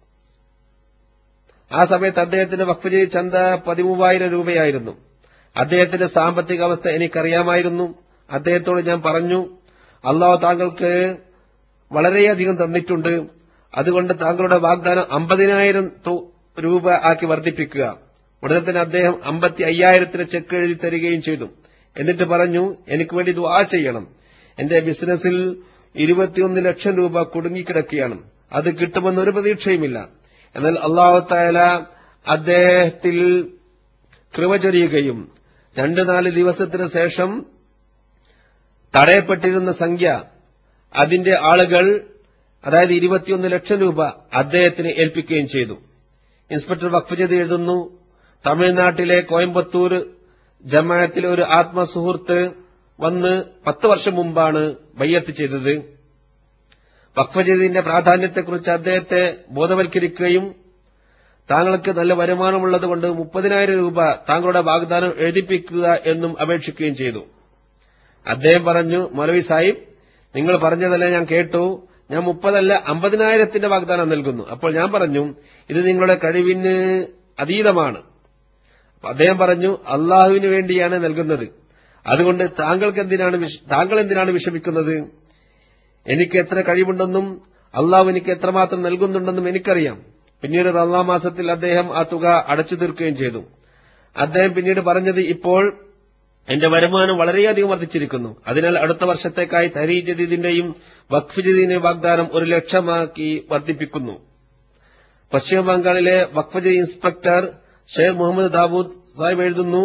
ആ സമയത്ത് അദ്ദേഹത്തിന്റെ വഖഫ് ജദീദ് ചന്ത പതിമൂവായിരം രൂപയായിരുന്നു. അദ്ദേഹത്തിന്റെ സാമ്പത്തിക അവസ്ഥ എനിക്കറിയാമായിരുന്നു. അദ്ദേഹത്തോട് ഞാൻ പറഞ്ഞു, അള്ളാഹു താങ്കൾക്ക് വളരെയധികം തന്നിട്ടുണ്ട്, അതുകൊണ്ട് താങ്കളുടെ വാഗ്ദാനം അമ്പതിനായിരം രൂപ ആക്കി വർദ്ധിപ്പിക്കുക. ഉടനെ തന്നെ അദ്ദേഹം അമ്പത്തി അയ്യായിരത്തിന് ചെക്ക് എഴുതി തരികയും ചെയ്തു. എന്നിട്ട് പറഞ്ഞു, എനിക്ക് വേണ്ടി ദുആ ചെയ്യണം. എന്റെ ബിസിനസ്സിൽ ഇരുപത്തിയൊന്ന് ലക്ഷം രൂപ കുടുങ്ങിക്കിടക്കുകയാണ്, അത് കിട്ടുമെന്നൊരു പ്രതീക്ഷയുമില്ല. എന്നാൽ അല്ലാഹു തആല അദ്ദേഹത്തിൽ കൃപ ചൊരിയുകയും രണ്ടു നാല് ദിവസത്തിനു ശേഷം തടയപ്പെട്ടിരുന്ന സംഖ്യ അതിന്റെ ആളുകൾ അതായത് ഇരുപത്തിയൊന്ന് ലക്ഷം രൂപ അദ്ദേഹത്തിന് ഏൽപ്പിക്കുകയും ചെയ്തു. ഇൻസ്പെക്ടർ വഖഫ് ജദീദ് എഴുതുന്നു, തമിഴ്നാട്ടിലെ കോയമ്പത്തൂർ ജമാഅത്തിലെ ഒരു ആത്മസുഹൃത്ത് വന്ന് പത്ത് വർഷം മുമ്പാണ് ബയ്യത്ത് ചെയ്തത്. വഖഫ് ജദീദിന്റെ പ്രാധാന്യത്തെക്കുറിച്ച് അദ്ദേഹത്തെ ബോധവൽക്കരിക്കുകയും താങ്കൾക്ക് നല്ല വരുമാനമുള്ളതുകൊണ്ട് മുപ്പതിനായിരം രൂപ താങ്കളുടെ വാഗ്ദാനം എഴുതിപ്പിക്കുക എന്നും അപേക്ഷിക്കുകയും ചെയ്തു. അദ്ദേഹം പറഞ്ഞു, മൗലവി സാഹിബ്, നിങ്ങൾ പറഞ്ഞതല്ല ഞാൻ കേട്ടു, ഞാൻ മുപ്പതല്ല അമ്പതിനായിരത്തിന്റെ വാഗ്ദാനം നൽകുന്നു. അപ്പോൾ ഞാൻ പറഞ്ഞു, ഇത് നിങ്ങളുടെ കഴിവിന് അതീതമാണ്. അദ്ദേഹം പറഞ്ഞു, അള്ളാഹുവിന് വേണ്ടിയാണ് നൽകുന്നത്, അതുകൊണ്ട് താങ്കൾക്ക് എന്തിനാണ് താങ്കൾ എന്തിനാണ് വിഷമിക്കുന്നത്? എനിക്ക് എത്ര കഴിവുണ്ടെന്നും അള്ളാഹു എനിക്ക് എത്രമാത്രം നൽകുന്നുണ്ടെന്നും എനിക്കറിയാം. പിന്നീട് റമളാൻ മാസത്തിൽ അദ്ദേഹം ആ തുക അടച്ചു തീർക്കുകയും ചെയ്തു. അദ്ദേഹം പിന്നീട് പറഞ്ഞത്, ഇപ്പോൾ എന്റെ വരുമാനം വളരെയധികം വർദ്ധിച്ചിരിക്കുന്നു, അതിനാൽ അടുത്ത വർഷത്തേക്കായി തഹ്രീക് ജദീദിന്റെയും വഖഫ് ജദീദിന്റെയും വാഗ്ദാനം ഒരു ലക്ഷമാക്കി വർദ്ധിപ്പിക്കുന്നു. പശ്ചിമ ബംഗാളിലെ വഖഫ് ജദീദ് ഇൻസ്പെക്ടർ ഷെയ്ഖ് മുഹമ്മദ് ദാവൂദ് സാഹിബ് എഴുതുന്നു,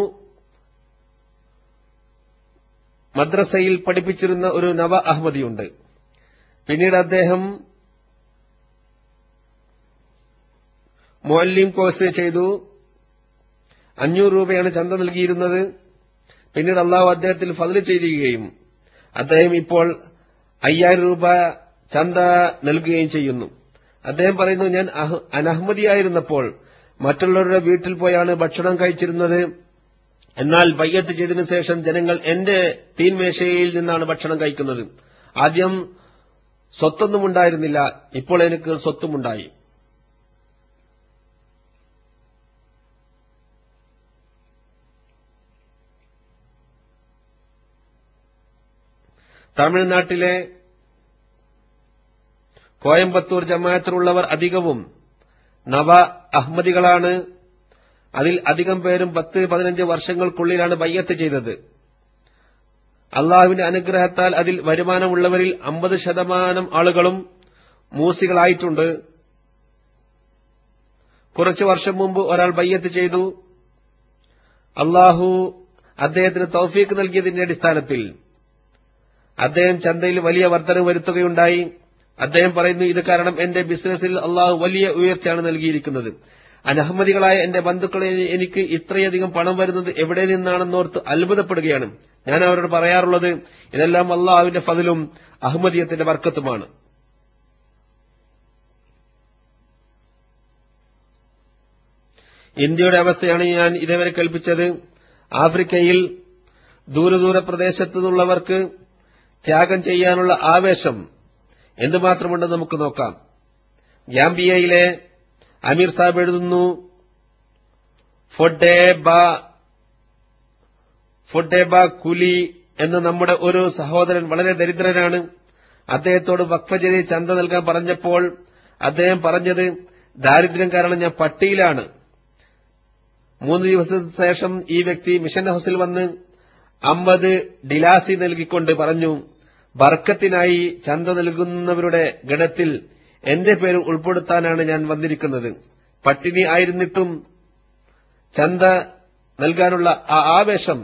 മദ്രസയിൽ പഠിപ്പിച്ചിരുന്ന ഒരു നവ അഹമ്മദിയുണ്ട്. പിന്നീട് അദ്ദേഹം മുഅല്ലിം കോഴ്സ് ചെയ്തു. അഞ്ഞൂറ് രൂപയാണ് ചന്ത നൽകിയിരുന്നത്. പിന്നീട് അള്ളാഹു അദ്ദേഹത്തിൽ ഫദ്ല് ചെയ്യുകയും അദ്ദേഹം ഇപ്പോൾ അയ്യായിരം രൂപ ചന്ത നൽകുകയും ചെയ്യുന്നു. അദ്ദേഹം പറയുന്നു, ഞാൻ അനഹ്മദിയായിരുന്നപ്പോൾ മറ്റുള്ളവരുടെ വീട്ടിൽ പോയാണ് ഭക്ഷണം കഴിച്ചിരുന്നത്. എന്നാൽ ബയ്യത്ത് ചെയ്തതിനു ശേഷം ജനങ്ങൾ എന്റെ തീൻമേശയിൽ നിന്നാണ് ഭക്ഷണം കഴിക്കുന്നത്. ആദ്യം സ്വത്തൊന്നും ഉണ്ടായിരുന്നില്ല, ഇപ്പോൾ എനിക്ക് സ്വത്തുമുണ്ടായി. തമിഴ്നാട്ടിലെ കോയമ്പത്തൂർ ജമാഅത്തിലുള്ളവർ അധികവും നവ അഹ്മദികളാണ്. അതിൽ അധികം പേരും പത്ത് പതിനഞ്ച് വർഷങ്ങൾക്കുള്ളിലാണ് ബയ്യത്ത് ചെയ്തത്. അള്ളാഹുവിന്റെ അനുഗ്രഹത്താൽ അതിൽ വരുമാനമുള്ളവരിൽ അമ്പത് ശതമാനം ആളുകളും മൂസികളായിട്ടുണ്ട്. കുറച്ചു വർഷം മുമ്പ് ഒരാൾ ബയ്യത്ത് ചെയ്തു. അള്ളാഹു അദ്ദേഹത്തിന് തൗഫീഖ് നൽകിയതിന്റെ അടിസ്ഥാനത്തിൽ അദ്ദേഹം ചന്തയിൽ വലിയ വർധനവ് വരുത്തുകയുണ്ടായി. അദ്ദേഹം പറയുന്നു, ഇത് കാരണം എന്റെ ബിസിനസ്സിൽ അള്ളാഹു വലിയ ഉയർച്ചയാണ് നൽകിയിരിക്കുന്നത്. അനഹമ്മദികളായ എന്റെ ബന്ധുക്കളെ എനിക്ക് ഇത്രയധികം പണം വരുന്നത് എവിടെ നിന്നാണെന്നോർത്ത് അത്ഭുതപ്പെടുകയാണ്. ഞാൻ അവരോട് പറയാറുള്ളത്, ഇതെല്ലാം അള്ളാഹുവിന്റെ ഫദ്ലും അഹമ്മദിയത്തിന്റെ ബർക്കത്തുമാണ്. ഇന്ത്യയുടെ അവസ്ഥയാണ് ഞാൻ ഇതേവരെ കൽപ്പിച്ചത്. ആഫ്രിക്കയിൽ ദൂരദൂര പ്രദേശത്തു നിന്നുള്ളവർക്ക് ത്യാഗം ചെയ്യാനുള്ള ആവേശം എന്തുമാത്രമുണ്ടെന്ന് നമുക്ക് നോക്കാം. ഗാംബിയയിലെ അമീർ സാഹിബ് എഴുതുന്നു, ഫൊഡേബ ഫൊഡേബ കുലി എന്ന നമ്മുടെ ഒരു സഹോദരൻ വളരെ ദരിദ്രനാണ്. അദ്ദേഹത്തോട് വഖഫ് ചെയ്ത് ചന്ത നൽകാൻ പറഞ്ഞപ്പോൾ അദ്ദേഹം പറഞ്ഞത്, ദാരിദ്ര്യം കാരണം ഞാൻ പട്ടിയിലാണ്. മൂന്ന് ദിവസത്തിന് ശേഷം ഈ വ്യക്തി മിഷൻ ഹൌസിൽ വന്ന് അമ്പത് ഡിലാസി നൽകിക്കൊണ്ട് പറഞ്ഞു, ബർക്കത്തിനായി ചന്ത നൽകുന്നവരുടെ ഗണത്തിൽ എന്റെ പേര് ഉൾപ്പെടുത്താനാണ് ഞാൻ വന്നിരിക്കുന്നത്. പട്ടിണി ആയിരുന്നിട്ടും ചന്ത നൽകാനുള്ള ആ ആവേശം,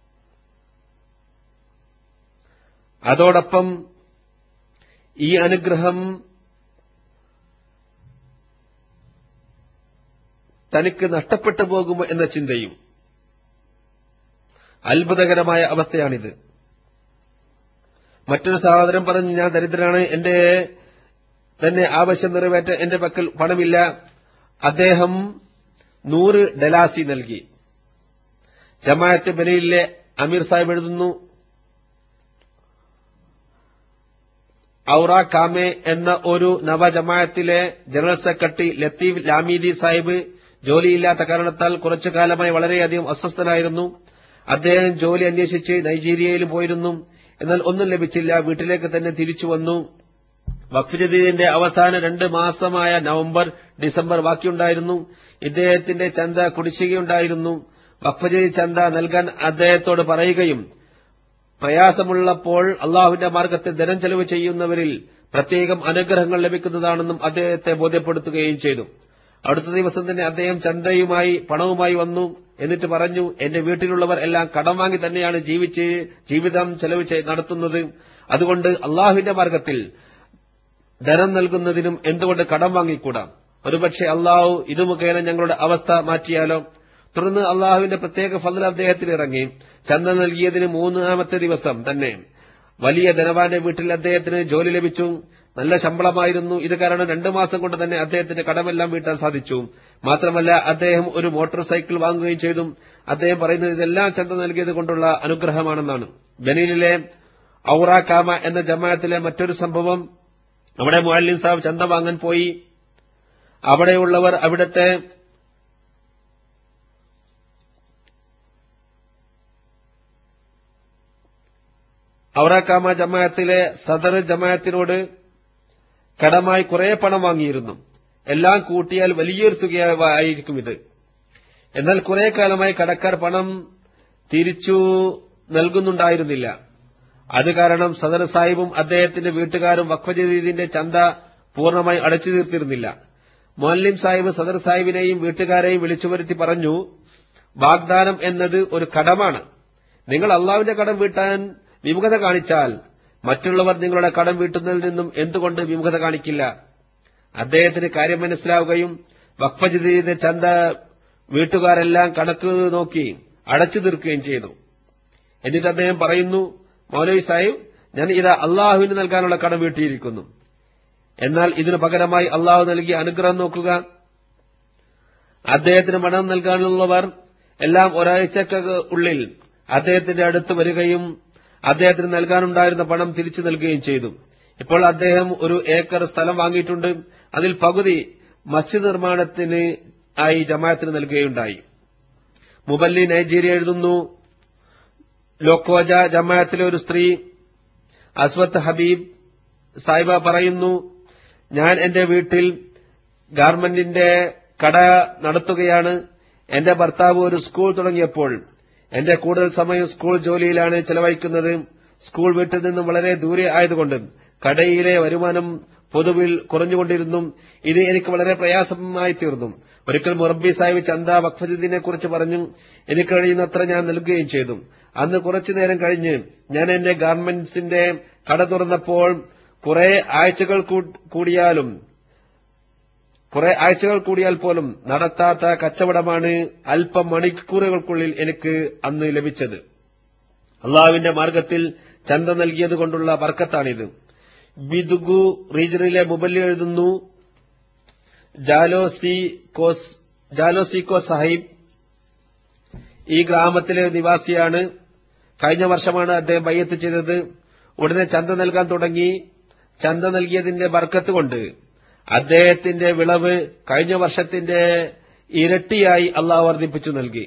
അതോടൊപ്പം ഈ അനുഗ്രഹം തനിക്ക് നഷ്ടപ്പെട്ടു പോകുമോ എന്ന ചിന്തയും, അത്ഭുതകരമായ അവസ്ഥയാണിത്. മറ്റൊരു സഹോദരൻ പറഞ്ഞു, ഞാൻ ദരിദ്രനാണ്, എന്റെ തന്നെ ആവശ്യം നിറവേറ്റാൻ എന്റെ പക്കൽ പണമില്ല. അദ്ദേഹം നൂറ് ഡലാസി നൽകി. ജമാഅത്ത് ബനയിലെ അമീർ സാഹിബ് എഴുതുന്നു, ഔറ കാമെ എന്ന ഒരു നവജമാഅത്തിലെ general secretary Latif Lamidi Sahib ജോലിയില്ലാത്ത കാരണത്താൽ കുറച്ചു കാലമായി വളരെയധികം അസ്വസ്ഥനായിരുന്നു. അദ്ദേഹം ജോലി അന്വേഷിച്ച് നൈജീരിയയിൽ പോയിരുന്നു. എന്നാൽ ഒന്നും ലഭിച്ചില്ല. വീട്ടിലേക്ക് തന്നെ തിരിച്ചു വന്നു. വഖഫ് ജദീദിന്റെ അവസാന രണ്ട് മാസമായ നവംബർ ഡിസംബർ ബാക്കിയുണ്ടായിരുന്നു. ഇദ്ദേഹത്തിന്റെ ചന്ത കുടിശ്ശികയുണ്ടായിരുന്നു. വഖഫ് ജദീദ് ചന്ത നൽകാൻ അദ്ദേഹത്തോട് പറയുകയും പ്രയാസമുള്ളപ്പോൾ അള്ളാഹുവിന്റെ മാർഗത്തിൽ ധനം ചെലവ് ചെയ്യുന്നവരിൽ പ്രത്യേകം അനുഗ്രഹങ്ങൾ ലഭിക്കുന്നതാണെന്നും അദ്ദേഹത്തെ ബോധ്യപ്പെടുത്തുകയും ചെയ്തു. അടുത്ത ദിവസം തന്നെ അദ്ദേഹം ചന്തയുമായി പണവുമായി വന്നു. എന്നിട്ട് പറഞ്ഞു, എന്റെ വീട്ടിലുള്ളവർ എല്ലാം കടം വാങ്ങി തന്നെയാണ് ജീവിച്ച് ജീവിതം ചെലവ് നടത്തുന്നത്. അതുകൊണ്ട് അള്ളാഹുവിന്റെ മാർഗത്തിൽ ധനം നൽകുന്നതിനും എന്തുകൊണ്ട് കടം വാങ്ങിക്കൂടാ? ഒരുപക്ഷെ അള്ളാഹു ഇത് മുഖേന ഞങ്ങളുടെ അവസ്ഥ മാറ്റിയാലോ? തുടർന്ന് അള്ളാഹുവിന്റെ പ്രത്യേക ഫദ്ൽ അദ്ദേഹത്തിന് ഇറങ്ങി. ചന്ത നൽകിയതിന് മൂന്നാമത്തെ ദിവസം തന്നെ വലിയ ധനവാന്റെ വീട്ടിൽ അദ്ദേഹത്തിന് ജോലി ലഭിച്ചു. നല്ല ശമ്പളമായിരുന്നു. ഇത് കാരണം രണ്ടു മാസം കൊണ്ട് തന്നെ അദ്ദേഹത്തിന്റെ കടമെല്ലാം വീട്ടാൻ സാധിച്ചു. മാത്രമല്ല അദ്ദേഹം ഒരു മോട്ടോർ സൈക്കിൾ വാങ്ങുകയും ചെയ്തു. അദ്ദേഹം പറയുന്നത് ഇതെല്ലാം ചന്ത നൽകിയത് കൊണ്ടുള്ള അനുഗ്രഹമാണെന്നാണ്. ബനീനിലെ ഔറ കാമ എന്ന ജമാഅത്തിലെ മറ്റൊരു സംഭവം, അവിടെ മുഅല്ലിം സാഹിബ് ചന്ത വാങ്ങാൻ പോയി. അവിടെയുള്ളവർ അവിടുത്തെ ഔറ കാമ ജമാഅത്തിലെ സദർ ജമാഅത്തിനോട് കടമായി കുറെ പണം വാങ്ങിയിരുന്നു. എല്ലാം കൂട്ടിയാൽ വലിയൊരു തുകയായിരിക്കും ഇത്. എന്നാൽ കുറെ കാലമായി കടക്കാർ പണം തിരിച്ചു നൽകുന്നുണ്ടായിരുന്നില്ല. അത് കാരണം സദർ സാഹിബും അദ്ദേഹത്തിന്റെ വീട്ടുകാരും വഖഫ് ജദീദിന്റെ ചന്ത പൂർണ്ണമായി അടച്ചു തീർത്തിരുന്നില്ല. മുഅല്ലിം സാഹിബ് സദർ സാഹിബിനെയും വീട്ടുകാരെയും വിളിച്ചുവരുത്തി പറഞ്ഞു, വാഗ്ദാനം എന്നത് ഒരു കടമാണ്. നിങ്ങൾ അള്ളാഹുവിന്റെ കടം വീട്ടാൻ വിമുഖത കാണിച്ചാൽ മറ്റുള്ളവർ നിങ്ങളുടെ കടം വീട്ടുന്നതിൽ നിന്നും എന്തുകൊണ്ട് വിമുഖത കാണിക്കില്ല? അദ്ദേഹത്തിന് കാര്യം മനസ്സിലാവുകയും വഖഫ് ജദീദിന്റെ ചന്ത വീട്ടുകാരെല്ലാം കണക്ക് നോക്കി അടച്ചു തീർക്കുകയും ചെയ്തു. എന്നിട്ട് അദ്ദേഹം പറയുന്നു, മൗലവി സാഹിബ്, ഞാൻ ഇതാ അള്ളാഹുവിന് നൽകാനുള്ള കടം വീട്ടിയിരിക്കുന്നു. എന്നാൽ ഇതിനു പകരമായി അള്ളാഹു നൽകിയ അനുഗ്രഹം നോക്കുക. അദ്ദേഹത്തിന് പണം നൽകാനുള്ളവർ എല്ലാം ഒരാഴ്ചക്ക് ഉള്ളിൽ അദ്ദേഹത്തിന്റെ അടുത്ത് വരികയും അദ്ദേഹത്തിന് നൽകാനുണ്ടായിരുന്ന പണം തിരിച്ചു നൽകുകയും ചെയ്തു. ഇപ്പോൾ അദ്ദേഹം ഒരു ഏക്കർ സ്ഥലം വാങ്ങിയിട്ടുണ്ട്. അതിൽ പകുതി മസ്ജിദ് നിർമ്മാണത്തിന് ആയി ജമാഅത്തിന് നൽകുകയുണ്ടായി. മുബല്ലി നൈജീരിയ എഴുതുന്നു, ലോക്കോജ ജമാഅത്തിലെ ഒരു സ്ത്രീ അസ്വത്ത് ഹബീബ് സാഹിബ പറയുന്നു, ഞാൻ എന്റെ വീട്ടിൽ ഗാർമെന്റിന്റെ കട നടത്തുകയാണ്. എന്റെ ഭർത്താവ് ഒരു സ്കൂൾ തുടങ്ങിയപ്പോൾ എന്റെ കൂടുതൽ സമയം സ്കൂൾ ജോലിയിലാണ് ചെലവഴിക്കുന്നത്. സ്കൂൾ വീട്ടിൽ നിന്നും വളരെ ദൂരെ ആയതുകൊണ്ട് കടയിലെ വരുമാനം പൊതുവിൽ കുറഞ്ഞുകൊണ്ടിരുന്നു. ഇത് എനിക്ക് വളരെ പ്രയാസമായി തീർന്നു. ഒരിക്കൽ മുറബി സാഹിബ് ചന്ദ വഖഫ് ജദീദിനെ കുറിച്ച് പറഞ്ഞു. എനിക്ക് കഴിയുന്നത്ര ഞാൻ നൽകുകയും ചെയ്തു. അന്ന് കുറച്ചുനേരം കഴിഞ്ഞ് ഞാൻ എന്റെ ഗാർമെന്റ്സിന്റെ കട തുറന്നപ്പോൾ കുറെ ആഴ്ചകൾ കൂടിയാലും കുറെ ആഴ്ചകൾ കൂടിയാൽ പോലും നടത്താത്ത കച്ചവടമാണ് അല്പം മണിക്കൂറുകൾക്കുള്ളിൽ എനിക്ക് അന്ന് ലഭിച്ചത്. അള്ളാഹുവിന്റെ മാർഗത്തിൽ ചന്ത നൽകിയതുകൊണ്ടുള്ള ബർക്കത്താണിത്. ബിദുഗു റീജനിലെ മുബല്ലി എഴുതുന്നു, ജാലോസിക്കോ സാഹിബ് ഈ ഗ്രാമത്തിലെ നിവാസിയാണ്. കഴിഞ്ഞ വർഷമാണ് അദ്ദേഹം ബയ്യത്ത് ചെയ്തത്. ഉടനെ ചന്ത നൽകാൻ തുടങ്ങി. ചന്ത നൽകിയതിന്റെ ബർക്കത്ത് കൊണ്ട് അദ്ദേഹത്തിന്റെ വിളവ് കഴിഞ്ഞ വർഷത്തിന്റെ ഇരട്ടിയായി അള്ളാഹു വർദ്ധിപ്പിച്ചു നൽകി.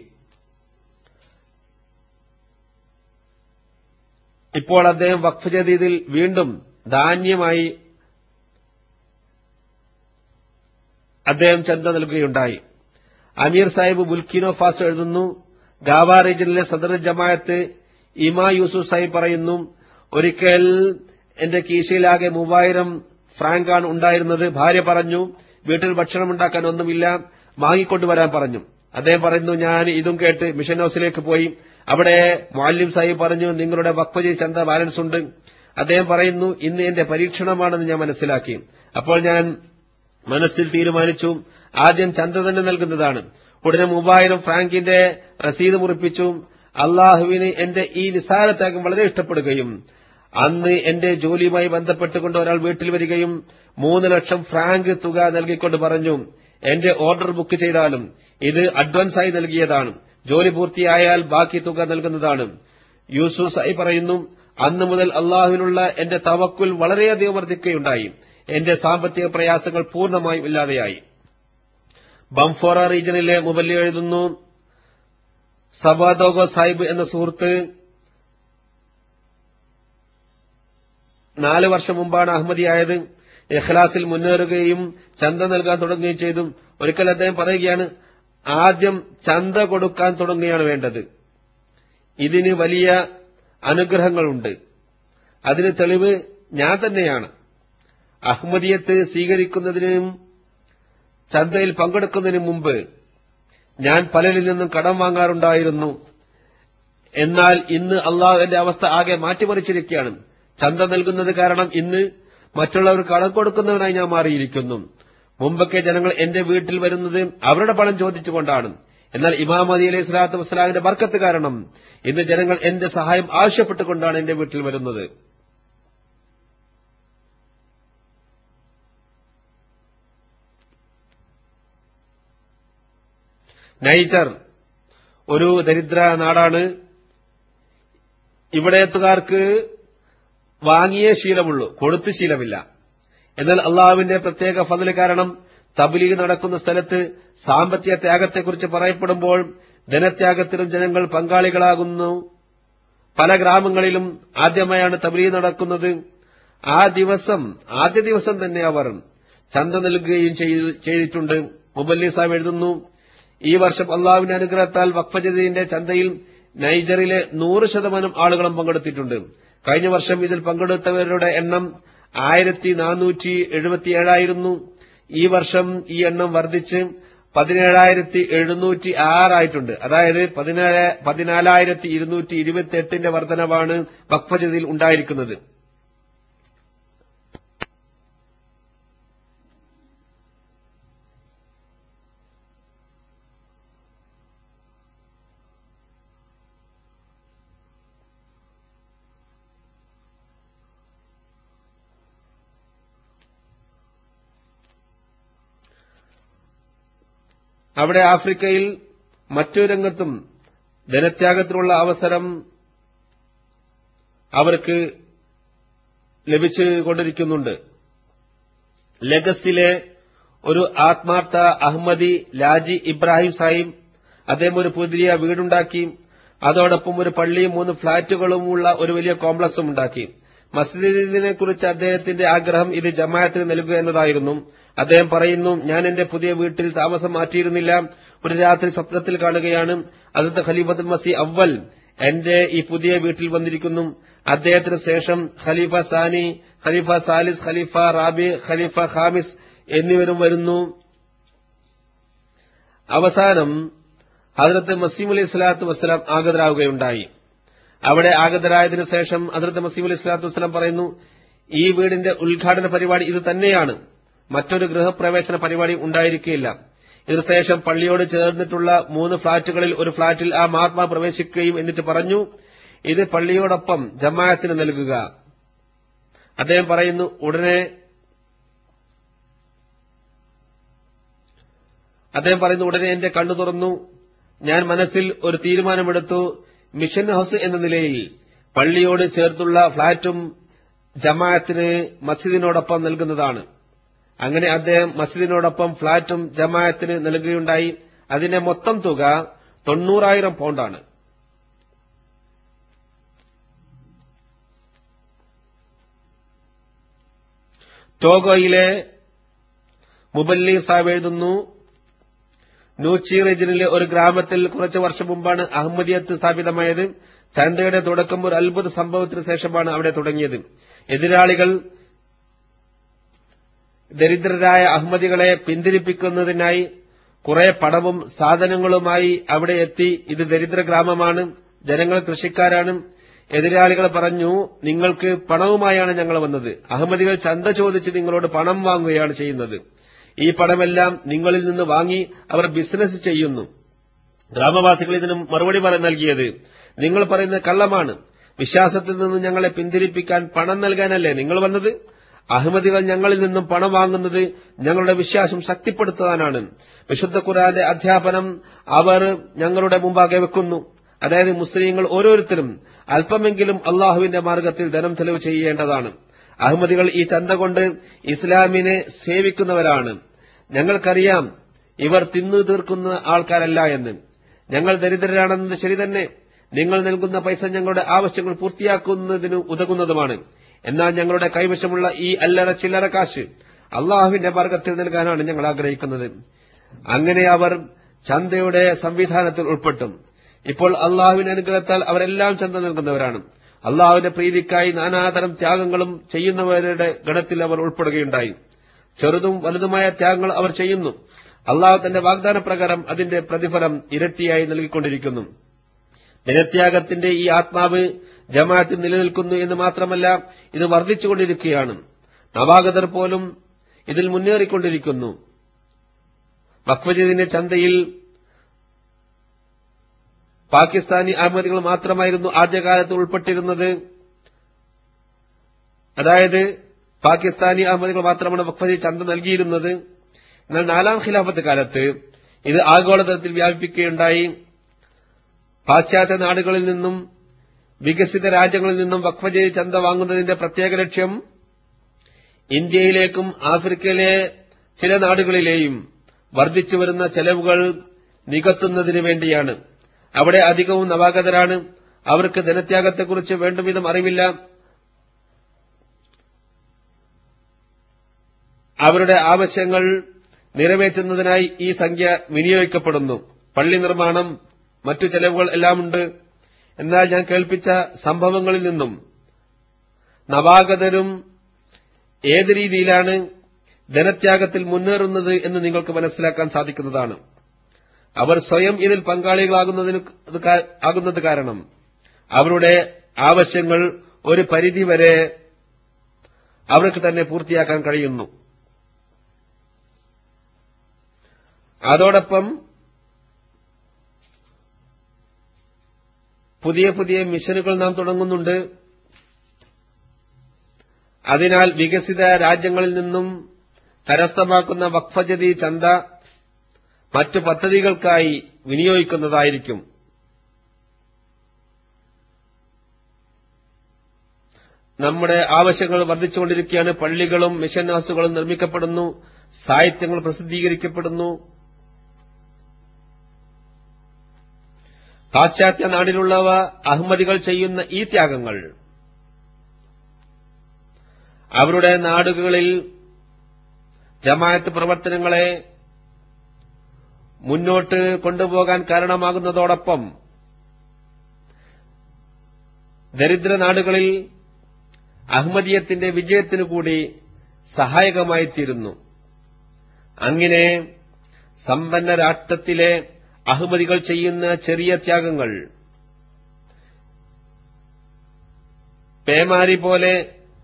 ഇപ്പോൾ അദ്ദേഹം വഖഫ് ജദീദിൽ വീണ്ടും ധാന്യമായി അദ്ദേഹം ചന്ത നൽകുകയുണ്ടായി. അമീർ സാഹിബ് ബുൽക്കിനോ ഫാസോ എഴുതുന്നു, ഗാവ റീജനിലെ സദർ ജമാഅത്ത് ഇമാ യൂസുഫ് സാഹിബ് പറയുന്നു, ഒരിക്കൽ എന്റെ കീശയിലാകെ മൂവായിരം ഫ്രാങ്കാണ് ഉണ്ടായിരുന്നത്. ഭാര്യ പറഞ്ഞു, വീട്ടിൽ ഭക്ഷണമുണ്ടാക്കാൻ ഒന്നുമില്ല, വാങ്ങിക്കൊണ്ടുവരാൻ പറഞ്ഞു. അദ്ദേഹം പറയുന്നു, ഞാൻ ഇതും കേട്ട് മിഷൻ ഹൌസിലേക്ക് പോയി. അവിടെ മുഅല്ലിം സാഹിബ് പറഞ്ഞു, നിങ്ങളുടെ വഖഫ് ജദീദ് ചന്ത ബാലൻസ് ഉണ്ട്. അദ്ദേഹം പറയുന്നു, ഇന്ന് എന്റെ പരീക്ഷണമാണെന്ന് ഞാൻ മനസ്സിലാക്കി. അപ്പോൾ ഞാൻ മനസ്സിൽ തീരുമാനിച്ചു, ആദ്യം ചന്ത തന്നെ നൽകുന്നതാണ്. ഉടനെ മൂവായിരം ഫ്രാങ്കിന്റെ റസീദ് മുറിപ്പിച്ചു. അള്ളാഹുവിന് എന്റെ ഈ നിസ്സാരത്യാഗം വളരെ ഇഷ്ടപ്പെടുകയും അന്ന് എന്റെ ജോലിയുമായി ബന്ധപ്പെട്ടുകൊണ്ട് ഒരാൾ വീട്ടിൽ വരികയും മൂന്ന് ലക്ഷം ഫ്രാങ്ക് തുക നൽകിക്കൊണ്ട് പറഞ്ഞു, എന്റെ ഓർഡർ ബുക്ക് ചെയ്താലും ഇത് അഡ്വാൻസായി നൽകിയതാണ്, ജോലി പൂർത്തിയായാൽ ബാക്കി തുക നൽകുന്നതാണ്. യൂസുഫ് സാഹിബ് പറയുന്നു, അന്ന് മുതൽ അള്ളാഹുവിനുള്ള എന്റെ തവക്കുൽ വളരെയധികം വർദ്ധിക്കുകയുണ്ടായി. എന്റെ സാമ്പത്തിക പ്രയാസങ്ങൾ പൂർണ്ണമായും ഇല്ലാതെയായി. ബംഫോറ റീജനിലെ മുബല്ലി എഴുതുന്നു, സബാദോഗോ സാഹിബ് എന്ന സുഹൃത്ത് നാല് വർഷം മുമ്പാണ് അഹമ്മദിയായത്. ഇഖ്ലാസിൽ മുന്നേറുകയും ചന്ത നൽകാൻ തുടങ്ങുകയും ചെയ്തു. ഒരിക്കൽ അദ്ദേഹം പറയുകയാണ്, ആദ്യം ചന്ത കൊടുക്കാൻ തുടങ്ങുകയാണ് വേണ്ടത്. ഇതിന് വലിയ അനുഗ്രഹങ്ങളുണ്ട്. അതിന് തെളിവ് ഞാൻ തന്നെയാണ്. അഹമ്മദിയത്ത് സ്വീകരിക്കുന്നതിനും ചന്തയിൽ പങ്കെടുക്കുന്നതിനും മുമ്പ് ഞാൻ പലരിൽ നിന്നും കടം വാങ്ങാറുണ്ടായിരുന്നു. എന്നാൽ ഇന്ന് അള്ളാഹു എന്റെ അവസ്ഥ ആകെ മാറ്റിമറിച്ചിരിക്കുകയാണ്. ചന്ത നൽകുന്നത് കാരണം ഇന്ന് മറ്റുള്ളവർക്ക് കടം കൊടുക്കുന്നവനായി ഞാൻ മാറിയിരിക്കുന്നു. മുമ്പൊക്കെ ജനങ്ങൾ എന്റെ വീട്ടിൽ വരുന്നത് അവരുടെ പണം ചോദിച്ചുകൊണ്ടാണ്. എന്നാൽ ഇമാം അലി അലൈഹി സ്വലാത്തു വസ്സലാമിന്റെ ബർക്കത്ത് കാരണം ഇന്ന് ജനങ്ങൾ എന്റെ സഹായം ആവശ്യപ്പെട്ടുകൊണ്ടാണ് എന്റെ വീട്ടിൽ വരുന്നത്. നൈജർ ഒരു ദരിദ്ര നാടാണ്. ഇവിടെത്തുകാർക്ക് വാങ്ങിയേ ശീലമുള്ളൂ, കൊടുത്ത് ശീലമില്ല. എന്നാൽ അള്ളാഹുവിന്റെ പ്രത്യേക ഫضل കാരണം തബ്ലീഗ് നടക്കുന്ന സ്ഥലത്ത് സാമ്പത്തിക ത്യാഗത്തെക്കുറിച്ച് പറയപ്പെടുമ്പോൾ ധനത്യാഗത്തിലും ജനങ്ങൾ പങ്കാളികളാകുന്നു. പല ഗ്രാമങ്ങളിലും ആദ്യമായാണ് തബ്ലീഗ് നടക്കുന്നത്. ആ ദിവസം ആദ്യ ദിവസം തന്നെ അവർ ചന്ത നൽകുകയും ചെയ്തിട്ടുണ്ട്. മുബല്ലി സാഹിബ് എഴുതുന്നു, ഈ വർഷം അള്ളാഹുവിന്റെ അനുഗ്രഹത്താൽ വഖഫ് ജദീദിന്റെ ചന്തയിൽ നൈജറിലെ നൂറ് ശതമാനം ആളുകളും പങ്കെടുത്തിട്ടുണ്ട്. കഴിഞ്ഞ വർഷം ഇതിൽ പങ്കെടുത്തവരുടെ എണ്ണം ആയിരത്തി നാനൂറ്റി എഴുപത്തിയേഴായിരുന്നു. ഈ വർഷം ഈ എണ്ണം വർദ്ധിച്ച് പതിനേഴായിരത്തി എഴുന്നൂറ്റി ആറായിട്ടുണ്ട്. അതായത് പതിനാലായിരത്തി ഇരുന്നൂറ്റി ഇരുപത്തി എട്ടിന്റെ വർധനവാണ് വഖഫ് ജദീദിൽ ഉണ്ടായിരിക്കുന്നത്. അവിടെ ആഫ്രിക്കയിൽ മറ്റു രംഗത്തും ധനത്യാഗത്തിനുള്ള അവസരം അവർക്ക് ലഭിച്ചുകൊണ്ടിരിക്കുന്നുണ്ട്. ലഗസിലെ ഒരു ആത്മാർത്ഥ അഹമ്മദി ലാജി ഇബ്രാഹിം സാഹിബ് അദ്ദേഹം ഒരു പുതിയ വീടുണ്ടാക്കി. അതോടൊപ്പം ഒരു പള്ളിയും മൂന്ന് ഫ്ളാറ്റുകളുമുള്ള ഒരു വലിയ കോംപ്ലക്സും ഉണ്ടാക്കി. മസ്ജിദിനെ കുറിച്ച് അദ്ദേഹത്തിന്റെ ആഗ്രഹം ഇത് ജമാഅത്തിന് നൽകുക എന്നതായിരുന്നു. അദ്ദേഹം പറയുന്നു, ഞാൻ എന്റെ പുതിയ വീട്ടിൽ താമസം മാറ്റിയിരുന്നില്ല. ഒരു രാത്രി സ്വപ്നത്തിൽ കാണുകയാണ് ഹദ്റത്ത് ഖലീഫത്തുൽ മസീഹ് അവ്വൽ എന്റെ ഈ പുതിയ വീട്ടിൽ വന്നിരിക്കുന്നു. അദ്ദേഹത്തിന് ശേഷം ഖലീഫ സാനി, ഖലീഫ സാലിസ്, ഖലീഫ റാബി, ഖലീഫ ഖാമിസ് എന്നിവരും വരുന്നു. അവസാനം ഹദ്റത്ത് മസീഹ് അലൈഹി സ്വലാത്തു വസ്സലാം ആഗതരാകുകയുണ്ടായി. അവിടെ ആഗതരായതിനു ശേഷം ഹദ്റത്ത് മസീഹ് അലൈഹി സ്വലാത്തു വസ്സലാം പറയുന്നു, ഈ വീടിന്റെ ഉദ്ഘാടന പരിപാടി ഇത് തന്നെയാണ്, മറ്റൊരു ഗൃഹപ്രവേശന പരിപാടി ഉണ്ടായിരിക്കുകയില്ല. ഇതിനുശേഷം പള്ളിയോട് ചേർന്നിട്ടുള്ള മൂന്ന് ഫ്ളാറ്റുകളിൽ ഒരു ഫ്ളാറ്റിൽ ആ മഹാത്മാ പ്രവേശിക്കുകയും എന്നിട്ട് പറഞ്ഞു, ഇത് പള്ളിയോടൊപ്പം ജമാഅത്തിന് നൽകുക. അദ്ദേഹം പറയുന്നു, ഉടനെ അദ്ദേഹം പറയുന്നു ഉടനെ എന്റെ കണ്ണു തുറന്നു. ഞാൻ മനസ്സിൽ ഒരു തീരുമാനമെടുത്തു, മിഷൻ ഹൌസ് എന്ന നിലയിൽ പള്ളിയോട് ചേർത്തുള്ള ഫ്ളാറ്റും ജമാഅത്തിന് മസ്ജിദിനോടൊപ്പം നൽകുന്നതാണ്. അങ്ങനെ അദ്ദേഹം മസ്ജിദിനോടൊപ്പം ഫ്ളാറ്റും ജമാഅത്തിന് നൽകുകയുണ്ടായി. അതിന്റെ മൊത്തം തുക തൊണ്ണൂറായിരം പൗണ്ടാണ്. ടോഗോയിലെ മുബല്ലി സാഹിബ് എഴുതുന്നു, നൂച്ചി റീജിയനിലെ ഒരു ഗ്രാമത്തിൽ കുറച്ചു വർഷം മുമ്പാണ് അഹമ്മദിയത്ത് സ്ഥാപിതമായത്. ചന്തയുടെ തുടക്കം ഒരു അത്ഭുത സംഭവത്തിന് ശേഷമാണ് അവിടെ തുടങ്ങിയത്. എതിരാളികൾ ദരിദ്രരായ അഹമ്മദികളെ പിന്തിരിപ്പിക്കുന്നതിനായി കുറെ പണവും സാധനങ്ങളുമായി അവിടെ എത്തി. ഇത് ദരിദ്ര ഗ്രാമമാണ്, ജനങ്ങൾ കൃഷിക്കാരാണ്. എതിരാളികൾ പറഞ്ഞു, നിങ്ങൾക്ക് പണവുമായാണ് ഞങ്ങൾ വന്നത്. അഹമ്മദികൾ ചന്ത ചോദിച്ച് നിങ്ങളോട് പണം വാങ്ങുകയാണ് ചെയ്യുന്നത്. ഈ പണമെല്ലാം നിങ്ങളിൽ നിന്ന് വാങ്ങി അവർ ബിസിനസ് ചെയ്യുന്നു. ഗ്രാമവാസികൾ ഇതിനും മറുപടി നൽകിയത്, നിങ്ങൾ പറയുന്നത് കള്ളമാണ്. വിശ്വാസത്തിൽ നിന്ന് ഞങ്ങളെ പിന്തിരിപ്പിക്കാൻ പണം നൽകാനല്ലേ നിങ്ങൾ വന്നത്? അഹമ്മദികൾ ഞങ്ങളിൽ നിന്നും പണം വാങ്ങുന്നത് ഞങ്ങളുടെ വിശ്വാസം ശക്തിപ്പെടുത്താനാണ്. വിശുദ്ധ ഖുർആന്റെ അധ്യാപനം അവർ ഞങ്ങളുടെ മുമ്പാകെ വെക്കുന്നു. അതായത് മുസ്ലിങ്ങൾ ഓരോരുത്തരും അല്പമെങ്കിലും അള്ളാഹുവിന്റെ മാർഗത്തിൽ ധനം ചെലവ് ചെയ്യേണ്ടതാണ്. അഹമ്മദികൾ ഈ ചന്ത കൊണ്ട് ഇസ്ലാമിനെ സേവിക്കുന്നവരാണ്. ഞങ്ങൾക്കറിയാം ഇവർ തിന്നു തീർക്കുന്ന ആൾക്കാരല്ല എന്ന്. ഞങ്ങൾ ദരിദ്രരാണെന്നത് ശരി തന്നെ. നിങ്ങൾ നൽകുന്ന പൈസ ഞങ്ങളുടെ ആവശ്യങ്ങൾ പൂർത്തിയാക്കുന്നതിന് ഉതകുന്നതുമാണ്. എന്നാൽ ഞങ്ങളുടെ കൈവശമുള്ള ഈ അല്ലറ ചില്ലറ കാശ് അള്ളാഹുവിന്റെ മാർഗത്തിൽ നൽകാനാണ് ഞങ്ങൾ ആഗ്രഹിക്കുന്നത്. അങ്ങനെ അവർ ചന്തയുടെ സംവിധാനത്തിൽ ഉൾപ്പെട്ടു. ഇപ്പോൾ അള്ളാഹുവിന്റെ അനുഗ്രഹത്താൽ അവരെല്ലാം ചന്ത നൽകുന്നവരാണ്. അള്ളാഹുവിന്റെ പ്രീതിക്കായി നാനാതരം ത്യാഗങ്ങളും ചെയ്യുന്നവരുടെ ഗണത്തിൽ അവർ ഉൾപ്പെടുകയുണ്ടായി. ചെറുതും വലുതുമായ ത്യാഗങ്ങൾ അവർ ചെയ്യുന്നു. അള്ളാഹു തന്റെ വാഗ്ദാനപ്രകാരം അതിന്റെ പ്രതിഫലം ഇരട്ടിയായി നൽകിക്കൊണ്ടിരിക്കുന്നു. ദിനത്യാഗത്തിന്റെ ഈ ആത്മാവ് ജമാഅത്തിൽ നിലനിൽക്കുന്നു എന്ന് മാത്രമല്ല, ഇത് വർദ്ധിച്ചുകൊണ്ടിരിക്കുകയാണ്. നവാഗതർ പോലും ഇതിൽ മുന്നേറിക്കൊണ്ടിരിക്കുന്നു. വഖഫ് ചന്തയിൽ പാകിസ്ഥാനി അഹമ്മദികൾ മാത്രമായിരുന്നു ആദ്യകാലത്ത് ഉൾപ്പെട്ടിരുന്നത്. അതായത് പാകിസ്ഥാനി അഹമ്മദികൾ മാത്രമാണ് വഖഫ് ചന്ത നൽകിയിരുന്നത്. എന്നാൽ നാലാം ഖിലാഫത്ത് കാലത്ത് ഇത് ആഗോളതലത്തിൽ വ്യാപിപ്പിക്കുകയുണ്ടായി. പാശ്ചാത്യ നാടുകളിൽ നിന്നും വികസിത രാജ്യങ്ങളിൽ നിന്നും വഖഫ് ചന്ത വാങ്ങുന്നതിന്റെ പ്രത്യേക ലക്ഷ്യം ഇന്ത്യയിലേക്കും ആഫ്രിക്കയിലെ ചില നാടുകളിലെയും വർദ്ധിച്ചുവരുന്ന ചെലവുകൾ നികത്തുന്നതിനു വേണ്ടിയാണ്. അവിടെ അധികവും നവാഗതരാണ്. അവർക്ക് ധനത്യാഗത്തെക്കുറിച്ച് വേണ്ടുവിധം അറിവില്ല. അവരുടെ ആവശ്യങ്ങൾ നിറവേറ്റുന്നതിനായി ഈ സംഖ്യ വിനിയോഗിക്കപ്പെടുന്നു. പള്ളി നിർമ്മാണം, മറ്റു ചെലവുകൾ എല്ലാമുണ്ട്. എന്നാൽ ഞാൻ കേൾപ്പിച്ച സംഭവങ്ങളിൽ നിന്നും നവാഗതരും ഏത് രീതിയിലാണ് ധനത്യാഗത്തിൽ മുന്നേറുന്നത് എന്ന് നിങ്ങൾക്ക് മനസ്സിലാക്കാൻ സാധിക്കുന്നതാണ്. അവർ സ്വയം ഇതിൽ പങ്കാളികളാകുന്നതിന് ആകുന്നത് കാരണം അവരുടെ ആവശ്യങ്ങൾ ഒരു പരിധിവരെ അവർക്ക് തന്നെ പൂർത്തിയാക്കാൻ കഴിയുന്നു. അതോടൊപ്പം പുതിയ പുതിയ മിഷനുകൾ നാം തുടങ്ങുന്നുണ്ട്. അതിനാൽ വികസിത രാജ്യങ്ങളിൽ നിന്നും കരസ്ഥമാക്കുന്ന വഖഫ് ചന്ത മറ്റു പദ്ധതികൾക്കായി വിനിയോഗിക്കുന്നതായിരിക്കും. നമ്മുടെ ആവശ്യങ്ങൾ വർദ്ധിച്ചുകൊണ്ടിരിക്കുകയാണ്. പള്ളികളും മിഷൻ ഹൌസുകളും നിർമ്മിക്കപ്പെടുന്നു, സാഹിത്യങ്ങൾ പ്രസിദ്ധീകരിക്കപ്പെടുന്നു. പാശ്ചാത്യ നാടിലുള്ളവ അഹമ്മദികൾ ചെയ്യുന്ന ഈ ത്യാഗങ്ങൾ അവരുടെ നാടുകളിൽ ജമാഅത്ത് പ്രവർത്തനങ്ങളെ മുന്നോട്ട് കൊണ്ടുപോകാൻ കാരണമാകുന്നതോടൊപ്പം ദരിദ്ര നാടുകളിൽ അഹമ്മദിയത്തിന്റെ വിജയത്തിനു കൂടി സഹായകമായിത്തീരുന്നു. അങ്ങനെ സമ്പന്ന രാഷ്ട്രത്തിലെ അഹമ്മദികൾ ചെയ്യുന്ന ചെറിയ ത്യാഗങ്ങൾ പേമാരി പോലെ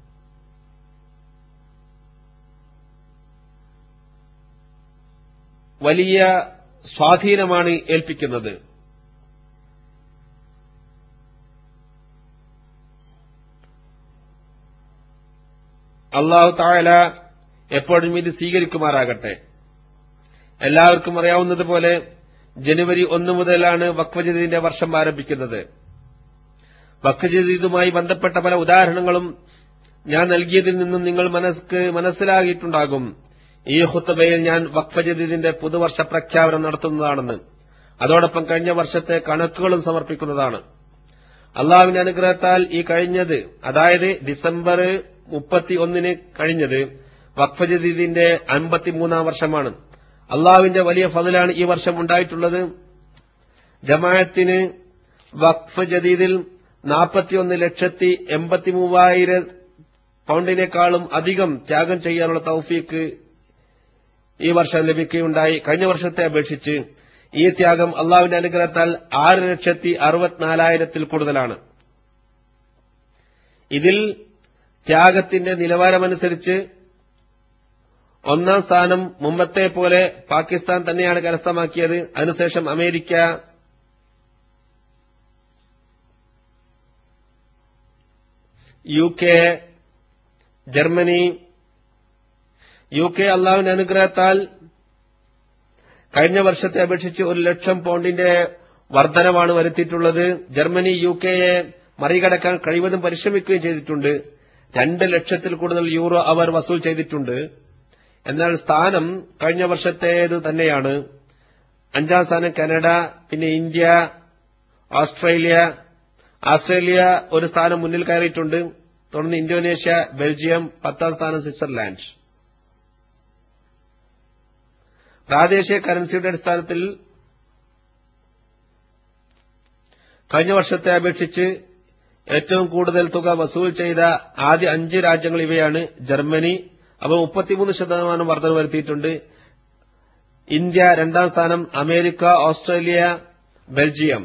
വലിയ സ്വാധീനമാണ് ഏൽപ്പിക്കുന്നത്. അല്ലാഹു തആല എപ്പോഴും ഇത് സ്വീകരിക്കുമാറാകട്ടെ. എല്ലാവർക്കും അറിയാവുന്നതുപോലെ ജനുവരി ഒന്ന് മുതലാണ് വഖഫ് ജദീദിന്റെ വർഷം ആരംഭിക്കുന്നത്. വഖഫ് ജദീദുമായി ബന്ധപ്പെട്ട പല ഉദാഹരണങ്ങളും ഞാൻ നൽകിയതിൽ നിന്നും നിങ്ങൾ മനസ്ക്ക് മനസ്സിലാക്കിയിട്ടുണ്ടാകും. ഈ ഖുത്ബയിൽ ഞാൻ വഖഫ് ജദീദിന്റെ പുതുവർഷ പ്രഖ്യാപനം നടത്തുന്നതാണെന്ന്, അതോടൊപ്പം കഴിഞ്ഞ വർഷത്തെ കണക്കുകളും സമർപ്പിക്കുന്നതാണ്. അള്ളാഹുവിന്റെ അനുഗ്രഹത്താൽ ഈ കഴിഞ്ഞത്, അതായത് ഡിസംബർ മുപ്പത്തി ഒന്നിന് കഴിഞ്ഞത് വഖഫ് ജദീദിന്റെ അൻപത്തിമൂന്നാം വർഷമാണ്. അള്ളാഹുവിന്റെ വലിയ ഫضലാണ് ഈ വർഷം ഉണ്ടായിട്ടുള്ളത്. ജമാഅത്തിന് വഖഫ് ജദീദിൽ നാൽപ്പത്തിയൊന്ന് ലക്ഷത്തി എൺപത്തി മൂവായിരം പൌണ്ടിനേക്കാളും അധികം ത്യാഗം ചെയ്യാനുള്ള തൗഫീക്ക് ഈ വർഷം ലഭിക്കുകയുണ്ടായി. കഴിഞ്ഞ വർഷത്തെ അപേക്ഷിച്ച് ഈ ത്യാഗം അള്ളാഹുവിന്റെ അനുഗ്രഹത്താൽ ആറ് ലക്ഷത്തി അറുപത്തിനാലായിരത്തിൽ കൂടുതലാണ്. ഇതിൽ ത്യാഗത്തിന്റെ നിലവാരമനുസരിച്ച് ഒന്നാം സ്ഥാനം മുമ്പത്തെ പോലെ പാകിസ്ഥാൻ തന്നെയാണ് കരസ്ഥമാക്കിയത്. അതിനുശേഷം America, U K, Germany. U K അള്ളാഹുവിന്റെ അനുഗ്രഹത്താൽ കഴിഞ്ഞ വർഷത്തെ അപേക്ഷിച്ച് ഒരു ലക്ഷം പൌണ്ടിന്റെ വർധനവാണ് വരുത്തിയിട്ടുള്ളത്. ജർമ്മനി യു കെയെ മറികടക്കാൻ കഴിവതും പരിശ്രമിക്കുകയും ചെയ്തിട്ടുണ്ട്. രണ്ട് ലക്ഷത്തിൽ കൂടുതൽ യൂറോ അവർ വസൂൽ ചെയ്തിട്ടുണ്ട്. എന്നാൽ സ്ഥാനം കഴിഞ്ഞ വർഷത്തേത് തന്നെയാണ്. അഞ്ചാം സ്ഥാനം കാനഡ, പിന്നെ ഇന്ത്യ, ഓസ്ട്രേലിയ. ഓസ്ട്രേലിയ ഒരു സ്ഥാനം മുന്നിൽ കയറിയിട്ടുണ്ട്. തുടർന്ന് ഇന്തോനേഷ്യ, ബെൽജിയം, പത്താം സ്ഥാനം സ്വിറ്റ്സർലാൻഡ്. പ്രാദേശിക കറൻസിയുടെ അടിസ്ഥാനത്തിൽ കഴിഞ്ഞ വർഷത്തെ അപേക്ഷിച്ച് ഏറ്റവും കൂടുതൽ തുക വസൂൽ ചെയ്ത ആദ്യ അഞ്ച് രാജ്യങ്ങൾ ഇവയാണ്. ജർമ്മനി അവ മുപ്പത്തിമൂന്ന് ശതമാനം വർധന വരുത്തിയിട്ടുണ്ട്. ഇന്ത്യ രണ്ടാം സ്ഥാനം, അമേരിക്ക, ഓസ്ട്രേലിയ, ബെൽജിയം.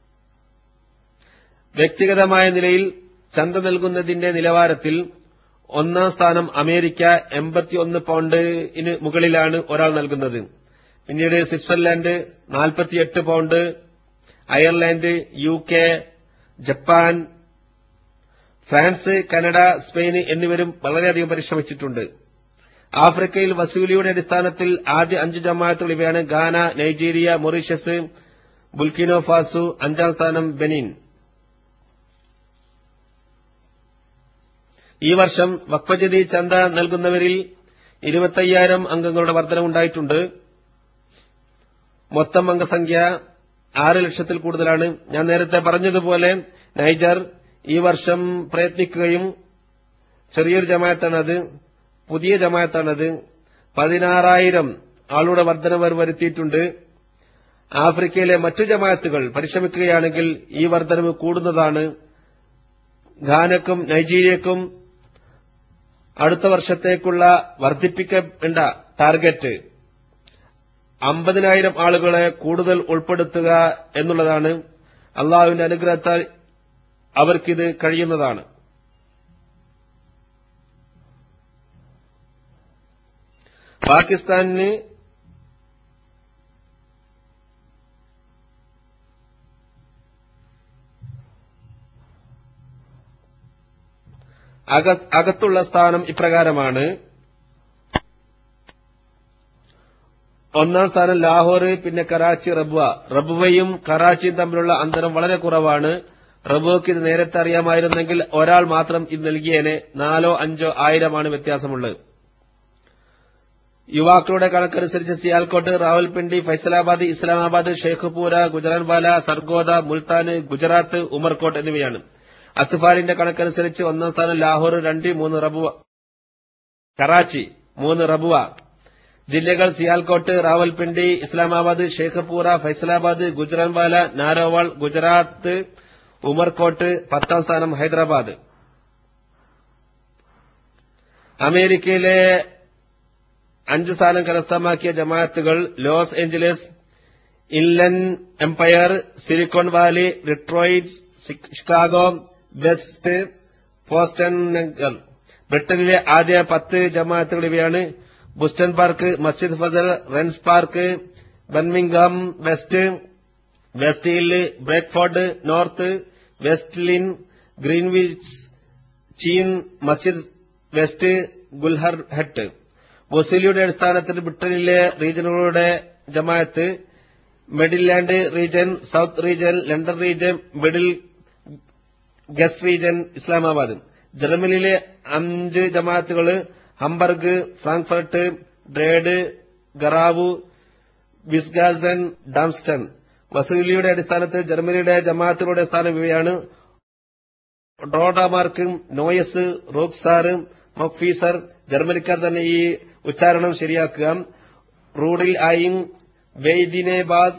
വ്യക്തിഗതമായ നിലയിൽ ചന്ത നൽകുന്നതിന്റെ നിലവാരത്തിൽ ഒന്നാം സ്ഥാനം അമേരിക്ക, എൺപത്തിയൊന്ന് പൌണ്ടിന് മുകളിലാണ് ഒരാൾ നൽകുന്നത്. പിന്നീട് സ്വിറ്റ്സർലാൻഡ് നാൽപ്പത്തിയെട്ട് pound, Ireland, U K, Japan, France, Canada, Spain എന്നിവരും വളരെയധികം പരിശ്രമിച്ചിട്ടുണ്ട്. ആഫ്രിക്കയിൽ വസൂലിയുടെ അടിസ്ഥാനത്തിൽ ആദ്യ അഞ്ച് ജമാഅത്തുകൾ ഇവയാണ്: ഗാന, നൈജീരിയ, മൊറീഷ്യസ്, ബുർക്കിന ഫാസോ. അഞ്ചാം സ്ഥാനം ബെനിൻ. ഈ വർഷം വഖഫ് ജദീദ് ചന്ത നൽകുന്നവരിൽ ഇരുപത്തയ്യായിരം അംഗങ്ങളുടെ വർധനവുണ്ടായിട്ടുണ്ട്. മൊത്തം അംഗസംഖ്യ ആറ് ലക്ഷത്തിൽ കൂടുതലാണ്. ഞാൻ നേരത്തെ പറഞ്ഞതുപോലെ നൈജർ ഈ വർഷം പ്രയത്നിക്കുകയും ചെറിയൊരു ജമാഅത്താണത്, പുതിയ ജമാഅത്താണത്. പതിനാറായിരം ആളുടെ വർധനവ് വരുത്തിയിട്ടുണ്ട്. ആഫ്രിക്കയിലെ മറ്റു ജമാഅത്തുകൾ പരിശ്രമിക്കുകയാണെങ്കിൽ ഈ വർധനവ് കൂടുന്നതാണ്. ഘാനക്കും നൈജീരിയക്കും അടുത്ത വർഷത്തേക്കുള്ള വർദ്ധിപ്പിക്കേണ്ട ടാർഗറ്റ് അമ്പതിനായിരം ആളുകളെ കൂടുതൽ ഉൾപ്പെടുത്തുക എന്നുള്ളതാണ്. അള്ളാഹുവിന്റെ അനുഗ്രഹത്താൽ അവർക്കിത് കഴിയുന്നതാണ്. പാകിസ്ഥാനിന് അകത്തുള്ള സ്ഥാനം ഇപ്രകാരമാണ്: ഒന്നാം സ്ഥാനം ലാഹോർ, പിന്നെ കറാച്ചി, റബ്വ. റബ്വയും കറാച്ചിയും തമ്മിലുള്ള അന്തരം വളരെ കുറവാണ്. റബ്വയ്ക്ക് ഇത് നേരത്തെ അറിയാമായിരുന്നെങ്കിൽ ഒരാൾ മാത്രം ഇത് നൽകിയേനെ. നാലോ അഞ്ചോ ആയിരമാണ് വ്യത്യാസമുള്ളത്. യുവാക്കളുടെ കണക്കനുസരിച്ച് സിയാൽകോട്ട്, റാവൽപിണ്ടി, ഫൈസലാബാദ്, ഇസ്ലാമാബാദ്, ഷെയ്ഖ്പൂര, ഗുജറാൻവാല, സർഗോദ, മുൽത്താന്, ഗുജറാത്ത്, ഉമർകോട്ട് എന്നിവയാണ്. അത്ഫാലിന്റെ കണക്കനുസരിച്ച് ഒന്നാം സ്ഥാനം ലാഹോർ, രണ്ട്, മൂന്ന് റബുവ, കറാച്ചി, മൂന്ന് റബുവ. ജില്ലകൾ സിയാൽകോട്ട്, റാവൽപിണ്ടി, ഇസ്ലാമാബാദ്, ഷെയ്ഖ്പൂര, ഫൈസലാബാദ്, ഗുജറാൻവാല, നാരോവാൾ, ഗുജറാത്ത്, ഉമർകോട്ട്. പത്താം സ്ഥാനം ഹൈദരാബാദ്. അമേരിക്കയിലെ അഞ്ച് സ്ഥാനം കരസ്ഥമാക്കിയ ജമാഅത്തുകൾ Los Angeles, Inland Empire, Silicon Valley, Detroit, Chicago, West Boston. ബ്രിട്ടനിലെ ആദ്യ പത്ത് ജമാഅത്തുകൾ ഇവയാണ്: ബുസ്റ്റൺ പാർക്ക്, മസ്ജിദ് ഫസൽ, Raynes Park, Birmingham West, West Hill, Bradford North, West Lynn, Greenwich, Cheam, മസ്ജിദ് വെസ്റ്റ്, ഗുൽഹർ ഹട്ട്. വസൂലിയുടെ അടിസ്ഥാനത്തിൽ ബ്രിട്ടനിലെ റീജനുകളുടെ ജമാഅത്ത്: Midland region, South region, London region, middle east region, Islamabad. ജർമ്മനിയിലെ അഞ്ച് ജമാഅത്തുകൾ: ഹംബർഗ്, ഫ്രാങ്ക്ഫർട്ട്, ഡ്രേഡ്, ഗറാവു, വിസ്ഗാസൻ, ഡാംസ്റ്റൺ. വസൂലിയുടെ അടിസ്ഥാനത്തിൽ ജർമ്മനിയുടെ ജമാഅത്തുകളുടെ സ്ഥാനം ഇവയാണ്: ഡ്രോഡാമാർക്ക്, നോയസ്, റോക്സാർ, മൊഫീസർ. ജർമ്മനിക്കാർ തന്നെ ഈ ഉച്ചാരണം ശരിയാക്കുക. റൂഡിൽ ആയിൻ, വെയ്ദിനെബാസ്,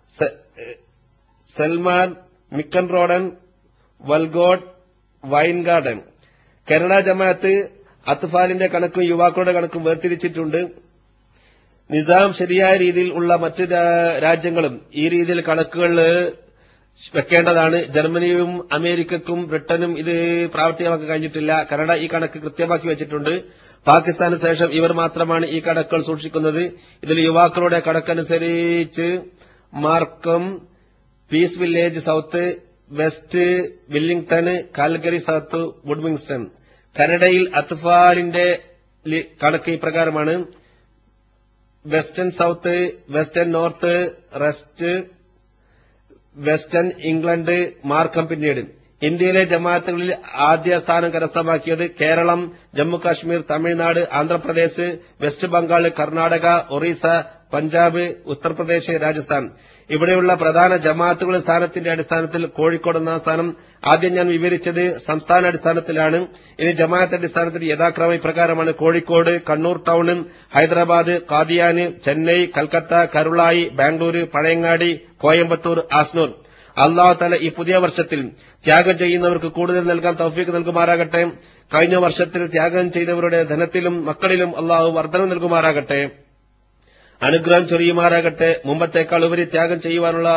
സൽമാൻ, മിക്കൻ റോഡൻ, വൽഗോട്ട്, വൈൻഗാർഡൻ. കാനഡ ജമാഅത്ത് അത്ഫാലിന്റെ കണക്കും യുവാക്കളുടെ കണക്കും വേർതിരിച്ചിട്ടുണ്ട്. നിസാം ശരിയായ രീതിയിൽ ഉള്ള മറ്റ് രാജ്യങ്ങളും ഈ രീതിയിൽ കണക്കുകൾ വെക്കേണ്ടതാണ്. ജർമ്മനിയും അമേരിക്കക്കും ബ്രിട്ടനും ഇത് പ്രാവർത്തികമാക്കാൻ കഴിഞ്ഞിട്ടില്ല. കാനഡ ഈ കണക്ക് കൃത്യമാക്കി വെച്ചിട്ടുണ്ട്. പാകിസ്ഥാന് ശേഷം ഇവർ മാത്രമാണ് ഈ കണക്കുകൾ സൂക്ഷിക്കുന്നത്. ഇതിൽ യുവാക്കളുടെ കണക്കനുസരിച്ച് Markham, Peace Village South, West Wellington, Calgary South, വുഡ്മിങ്സ്റ്റൺ. കാനഡയിൽ അത്ഫാലിന്റെ കണക്ക് ഇപ്രകാരമാണ്: Western South, Western North, rest, Western England, Markham പിന്നീട്. ഇന്ത്യയിലെ ജമാഅത്തുകളിൽ ആദ്യ സ്ഥാനം കരസ്ഥമാക്കിയത് കേരളം, ജമ്മുകാശ്മീർ, തമിഴ്നാട്, ആന്ധ്രാപ്രദേശ്, വെസ്റ്റ് ബംഗാൾ, കർണാടക, ഒറീസ, പഞ്ചാബ്, ഉത്തർപ്രദേശ്, രാജസ്ഥാൻ. ഇവിടെയുള്ള പ്രധാന ജമാഅത്തുകളുടെ സ്ഥാനത്തിന്റെ അടിസ്ഥാനത്തിൽ കോഴിക്കോട് ഒന്നാം സ്ഥാനം. ആദ്യം ഞാൻ വിവരിച്ചത് സംസ്ഥാനാടിസ്ഥാനത്തിലാണ്. ഇനി ജമാഅത്ത് അടിസ്ഥാനത്തിൽ യഥാക്രമം ഇപ്രകാരമാണ്: കോഴിക്കോട്, കണ്ണൂർ ടൌൺ, ഹൈദരാബാദ്, കാദിയാന്, ചെന്നൈ, കൽക്കത്ത, കരുളായി, ബാംഗ്ലൂർ, പഴയങ്ങാടി, കോയമ്പത്തൂർ, ആസ്നൂർ. അല്ലാഹു തആല ഈ പുതിയ വർഷത്തിൽ ത്യാഗം ചെയ്യുന്നവർക്ക് കൂടുതൽ നൽകാൻ തൗഫീഖ് നൽകുമാറാകട്ടെ. കഴിഞ്ഞ വർഷത്തിൽ ത്യാഗം ചെയ്തവരുടെ ധനത്തിലും മക്കളിലും അല്ലാഹു വർധന നൽകുമാറാകട്ടെ, അനുഗ്രഹം ചൊരിയുമാറാകട്ടെ. മുമ്പത്തേക്കാൾ ഉപരി ത്യാഗം ചെയ്യുവാനുള്ള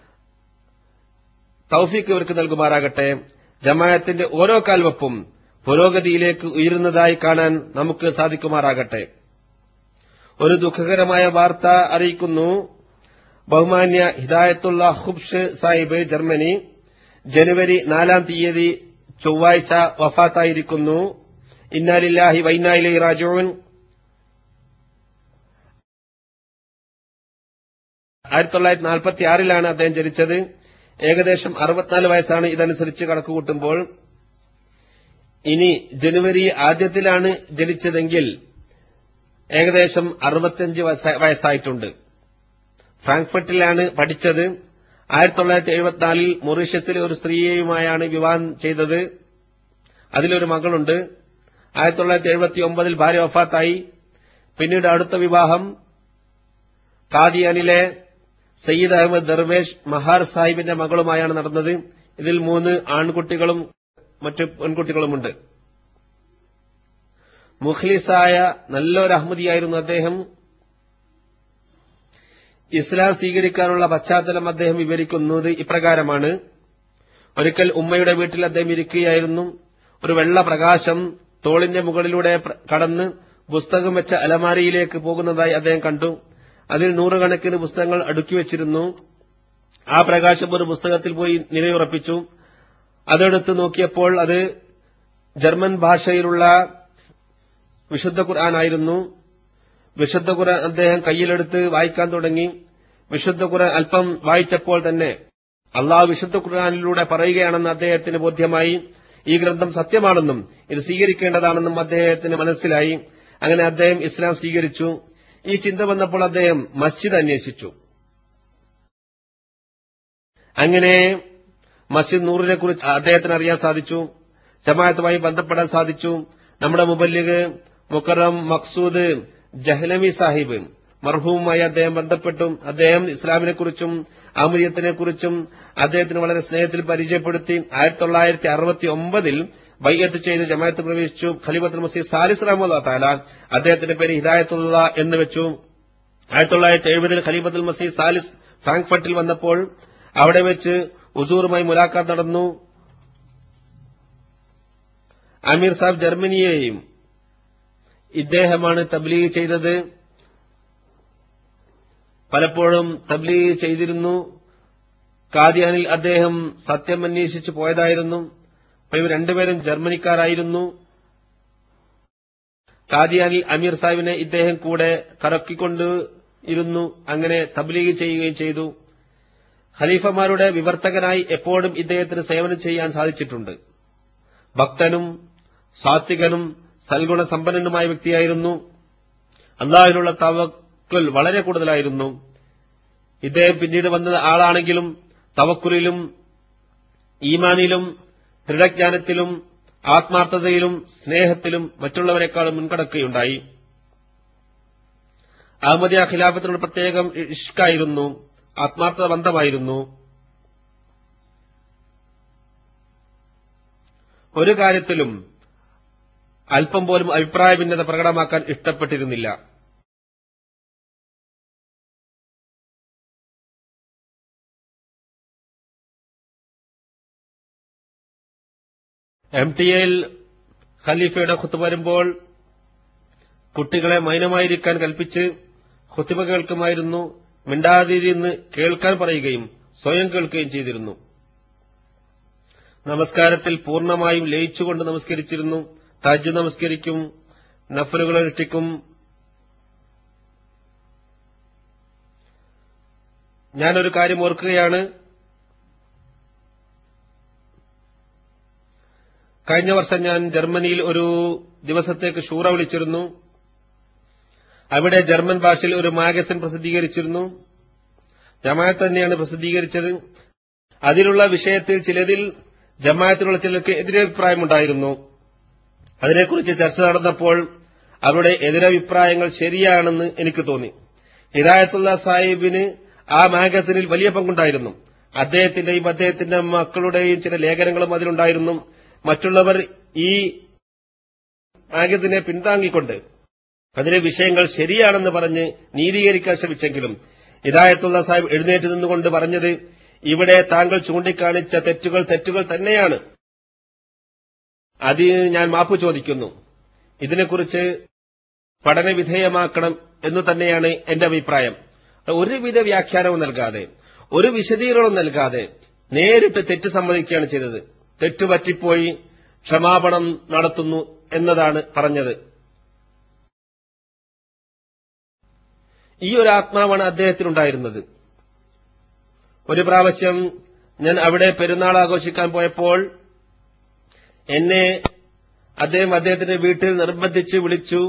തൗഫീഖ് ഇവർക്ക് നൽകുമാറാകട്ടെ. ജമാഅത്തിന്റെ ഓരോ കാൽവെപ്പും പുരോഗതിയിലേക്ക് ഉയരുന്നതായി കാണാൻ നമുക്ക് സാധിക്കുമാറാകട്ടെ. ഒരു ദുഃഖകരമായ വാർത്ത അറിയിക്കുന്നു. ബഹുമാന്യ ഹിദായത്തുള്ള ഹുബ്ഷ് സാഹിബ്, ജർമ്മനി, ജനുവരി നാലാം തീയതി ചൊവ്വാഴ്ച വഫാത്തായിരിക്കുന്നു. ഇന്നാ ലില്ലാഹി വ ഇന്നാ ഇലൈഹി റാജിഊൻ. ആയിരത്തി തൊള്ളായിരത്തി നാൽപ്പത്തി ആറിലാണ് അദ്ദേഹം ജനിച്ചത്. ഏകദേശം അറുപത്തിനാല് വയസ്സാണ് ഇതനുസരിച്ച് കണക്കുകൂട്ടുമ്പോൾ. ഇനി ജനുവരി ആദ്യത്തിലാണ് ജനിച്ചതെങ്കിൽ ഏകദേശം അറുപത്തിയഞ്ച് വയസ്സായിട്ടുണ്ട്. ഫ്രാങ്ക്ഫർട്ടിലാണ് പഠിച്ചത്. ആയിരത്തി തൊള്ളായിരത്തി എഴുപത്തിനാലിൽ മൊറീഷ്യസിലെ ഒരു സ്ത്രീയുമായാണ് വിവാഹം ചെയ്തത്. അതിലൊരു മകളുണ്ട്. ആയിരത്തി തൊള്ളായിരത്തി എഴുപത്തി ഒമ്പതിൽ ഭാര്യ വഫാത്തായി. പിന്നീട് അടുത്ത വിവാഹം കാദിയാനിലെ സയ്യിദ് അഹമ്മദ് ദർവേഷ് മഹാർ സാഹിബിന്റെ മകളുമായാണ് നടന്നത്. ഇതിൽ മൂന്ന് ആൺകുട്ടികളും മറ്റു പെൺകുട്ടികളുമുണ്ട്. മുഖ്ലിസായ നല്ലൊരു അഹമ്മദിയായിരുന്നു അദ്ദേഹം. ഇസ്ലാം സ്വീകരിക്കാനുള്ള പശ്ചാത്തലം അദ്ദേഹം വിവരിക്കുന്നത് ഇപ്രകാരമാണ്: ഒരിക്കൽ ഉമ്മയുടെ വീട്ടിൽ അദ്ദേഹം ഇരിക്കുകയായിരുന്നു. ഒരു വെള്ള പ്രകാശം തോളിന്റെ മുകളിലൂടെ കടന്ന് പുസ്തകം വെച്ച അലമാരിയിലേക്ക് പോകുന്നതായി അദ്ദേഹം കണ്ടു. അതിൽ നൂറുകണക്കിന് പുസ്തകങ്ങൾ അടുക്കിവെച്ചിരുന്നു. ആ പ്രകാശം ഒരു പുസ്തകത്തിൽ പോയി നിലയുറപ്പിച്ചു. അതെടുത്ത് നോക്കിയപ്പോൾ അത് ജർമ്മൻ ഭാഷയിലുള്ള വിശുദ്ധ ഖുർആനായിരുന്നു. വിശുദ്ധ ഖുർആൻ അദ്ദേഹം കയ്യിലെടുത്ത് വായിക്കാൻ തുടങ്ങി. വിശുദ്ധ ഖുർആൻ അല്പം വായിച്ചപ്പോൾ തന്നെ അള്ളാഹു വിശുദ്ധ ഖുർആനിലൂടെ പറയുകയാണെന്ന് അദ്ദേഹത്തിന് ബോധ്യമായി. ഈ ഗ്രന്ഥം സത്യമാണെന്നും ഇത് സ്വീകരിക്കേണ്ടതാണെന്നും അദ്ദേഹത്തിന് മനസ്സിലായി. അങ്ങനെ അദ്ദേഹം ഇസ്ലാം സ്വീകരിച്ചു. ഈ ചിന്ത വന്നപ്പോൾ അദ്ദേഹം മസ്ജിദ് അന്വേഷിച്ചു. അങ്ങനെ മസ്ജിദ് നൂറിനെ കുറിച്ച് അദ്ദേഹത്തിന് അറിയാൻ സാധിച്ചു. ജമാഅത്തുമായി ബന്ധപ്പെടാൻ സാധിച്ചു. നമ്മുടെ മുബല്ലിഗ് മുക്കറം മഖ്സൂദ് ജഹ്ലമി സാഹിബ് മർഹൂമുമായി അദ്ദേഹം ബന്ധപ്പെട്ടു. അദ്ദേഹം ഇസ്ലാമിനെക്കുറിച്ചും അഹമ്മദിയത്തിനെക്കുറിച്ചും അദ്ദേഹത്തിന് വളരെ സ്നേഹത്തിൽ പരിചയപ്പെടുത്തി. ആയിരത്തി തൊള്ളായിരത്തി അറുപത്തി ഒമ്പതിൽ ബൈഅത്ത് ചെയ്ത് ജമാഅത്ത് പ്രവേശിച്ചു. ഖലീഫത്തുൽ മസീഹ് സാലിസ് റഹ്മത്തുള്ളാഹി തആല അദ്ദേഹത്തിന്റെ പേര് ഹിദായത്തുള്ള എന്ന് വെച്ചു. ആയിരത്തി തൊള്ളായിരത്തി എഴുപതിൽ ഖലീഫത്തുൽ മസീഹ് സാലിസ് ഫ്രാങ്ക്ഫർട്ടിൽ വന്നപ്പോൾ അവിടെ വെച്ച് ഹുസൂറുമായി മുലാഖാത്ത് നടന്നു. അമീർ സാഹിബ് ജർമ്മനിയെയും ഇദ്ദേഹമാണ് തബ്ലീഗ് ചെയ്തത്. പലപ്പോഴും തബ്ലീഗ് ചെയ്തിരുന്നു. ഖാദിയാനിൽ അദ്ദേഹം സത്യം അന്വേഷിച്ചു പോയതായിരുന്നു. ഇവർ രണ്ടുപേരും ജർമ്മനിക്കാരായിരുന്നു. ഖാദിയാനിൽ അമീർ സാഹിബിനെ ഇദ്ദേഹം കൂടെ കറക്കിക്കൊണ്ടിരുന്നു. അങ്ങനെ തബ്ലീഗ് ചെയ്യുകയും ചെയ്തു. ഖലീഫമാരുടെ വിവർത്തകനായി എപ്പോഴും ഇദ്ദേഹത്തിന് സേവനം ചെയ്യാൻ സാധിച്ചിട്ടുണ്ട്. ഭക്തനും സാത്വികനും സൽഗുണസമ്പന്നനുമായ വ്യക്തിയായിരുന്നു. അല്ലാഹുവിനുള്ള തവക്കുൽ വളരെ കൂടുതലായിരുന്നു. ഇദ്ദേഹം പിന്നീട് വന്ന ആളാണെങ്കിലും തവക്കുലിലും ഈമാനിലും ദൃഢജ്ഞാനത്തിലും ആത്മാർത്ഥതയിലും സ്നേഹത്തിലും മറ്റുള്ളവരെക്കാളും മുൻകടക്കുകയുണ്ടായി. അഹമ്മദിയ ഖിലാഫത്തിനുള്ള പ്രത്യേകം ഇഷ്കായിരുന്നു, ആത്മാർത്ഥത ബന്ധമായിരുന്നു. ഒരു കാര്യത്തിലും അല്പം പോലും അഭിപ്രായ ഭിന്നത പ്രകടമാക്കാൻ ഇഷ്ടപ്പെട്ടിരുന്നില്ല. എം ടി എയിൽ ഖലീഫയുടെ ഖുത്ബ വരുമ്പോൾ കുട്ടികളെ മൗനമായിരിക്കാൻ കൽപ്പിച്ച് ഖുത്ബ കേൾക്കുമായിരുന്നു. മിണ്ടാതിരുന്ന് കേൾക്കാൻ പറയുകയും സ്വയം കേൾക്കുകയും ചെയ്തിരുന്നു. നമസ്കാരത്തിൽ പൂർണ്ണമായും ലയിച്ചുകൊണ്ട് നമസ്കരിച്ചിരുന്നു. തഹജ്ജുദ് നമസ്കരിക്കും, നഫലുകൾ അനുഷ്ഠിക്കും. ഞാനൊരു കാര്യം ഓർക്കുകയാണ്. കഴിഞ്ഞ വർഷം ഞാൻ ജർമ്മനിയിൽ ഒരു ദിവസത്തേക്ക് ഷൂറ വിളിച്ചിരുന്നു. അവിടെ ജർമ്മൻ ഭാഷയിൽ ഒരു മാഗസിൻ പ്രസിദ്ധീകരിച്ചിരുന്നു. ജമാഅത്ത് തന്നെയാണ് പ്രസിദ്ധീകരിച്ചത്. അതിലുള്ള വിഷയത്തിൽ ചിലതിൽ ജമാഅത്തിനുള്ള ചിലർക്ക് എതിരഭിപ്രായമുണ്ടായിരുന്നു. അതിനെക്കുറിച്ച് ചർച്ച നടന്നപ്പോൾ അവരുടെ എതിരഭിപ്രായങ്ങൾ ശരിയാണെന്ന് എനിക്ക് തോന്നി. ഹിദായത്തുള്ള സാഹിബിന് ആ മാഗസിനിൽ വലിയ പങ്കുണ്ടായിരുന്നു. അദ്ദേഹത്തിന്റെയും അദ്ദേഹത്തിന്റെ മക്കളുടെയും ചില ലേഖനങ്ങളും അതിലുണ്ടായിരുന്നു. മറ്റുള്ളവർ ഈ മാഗസിനെ പിന്താങ്ങിക്കൊണ്ട് അതിലെ വിഷയങ്ങൾ ശരിയാണെന്ന് പറഞ്ഞ് നീതീകരിക്കാൻ ശ്രമിച്ചെങ്കിലും ഹിദായത്തുള്ള സാഹിബ് എഴുന്നേറ്റ് നിന്നുകൊണ്ട് പറഞ്ഞത്, ഇവിടെ താങ്കൾ ചൂണ്ടിക്കാണിച്ച തെറ്റുകൾ തെറ്റുകൾ തന്നെയാണ്. അതിന് ഞാൻ മാപ്പ് ചോദിക്കുന്നു. ഇതിനെക്കുറിച്ച് പഠനവിധേയമാക്കണം എന്ന് തന്നെയാണ് എന്റെ അഭിപ്രായം. ഒരുവിധ വ്യാഖ്യാനവും നൽകാതെ, ഒരു വിശദീകരണവും നൽകാതെ നേരിട്ട് തെറ്റ് സമ്മതിക്കുകയാണ് ചെയ്തത്. തെറ്റുപറ്റിപ്പോയി, ക്ഷമാപണം നടത്തുന്നു എന്നതാണ് പറഞ്ഞത്. ഈ ഒരു ആത്മാവാണ് അദ്ദേഹത്തിനുണ്ടായിരുന്നത്. ഒരു പ്രാവശ്യം ഞാൻ അവിടെ പെരുന്നാൾ ആഘോഷിക്കാൻ പോയപ്പോൾ എന്നെ അദ്ദേഹം അദ്ദേഹത്തിന്റെ വീട്ടിൽ നിർബന്ധിച്ച് വിളിച്ചു.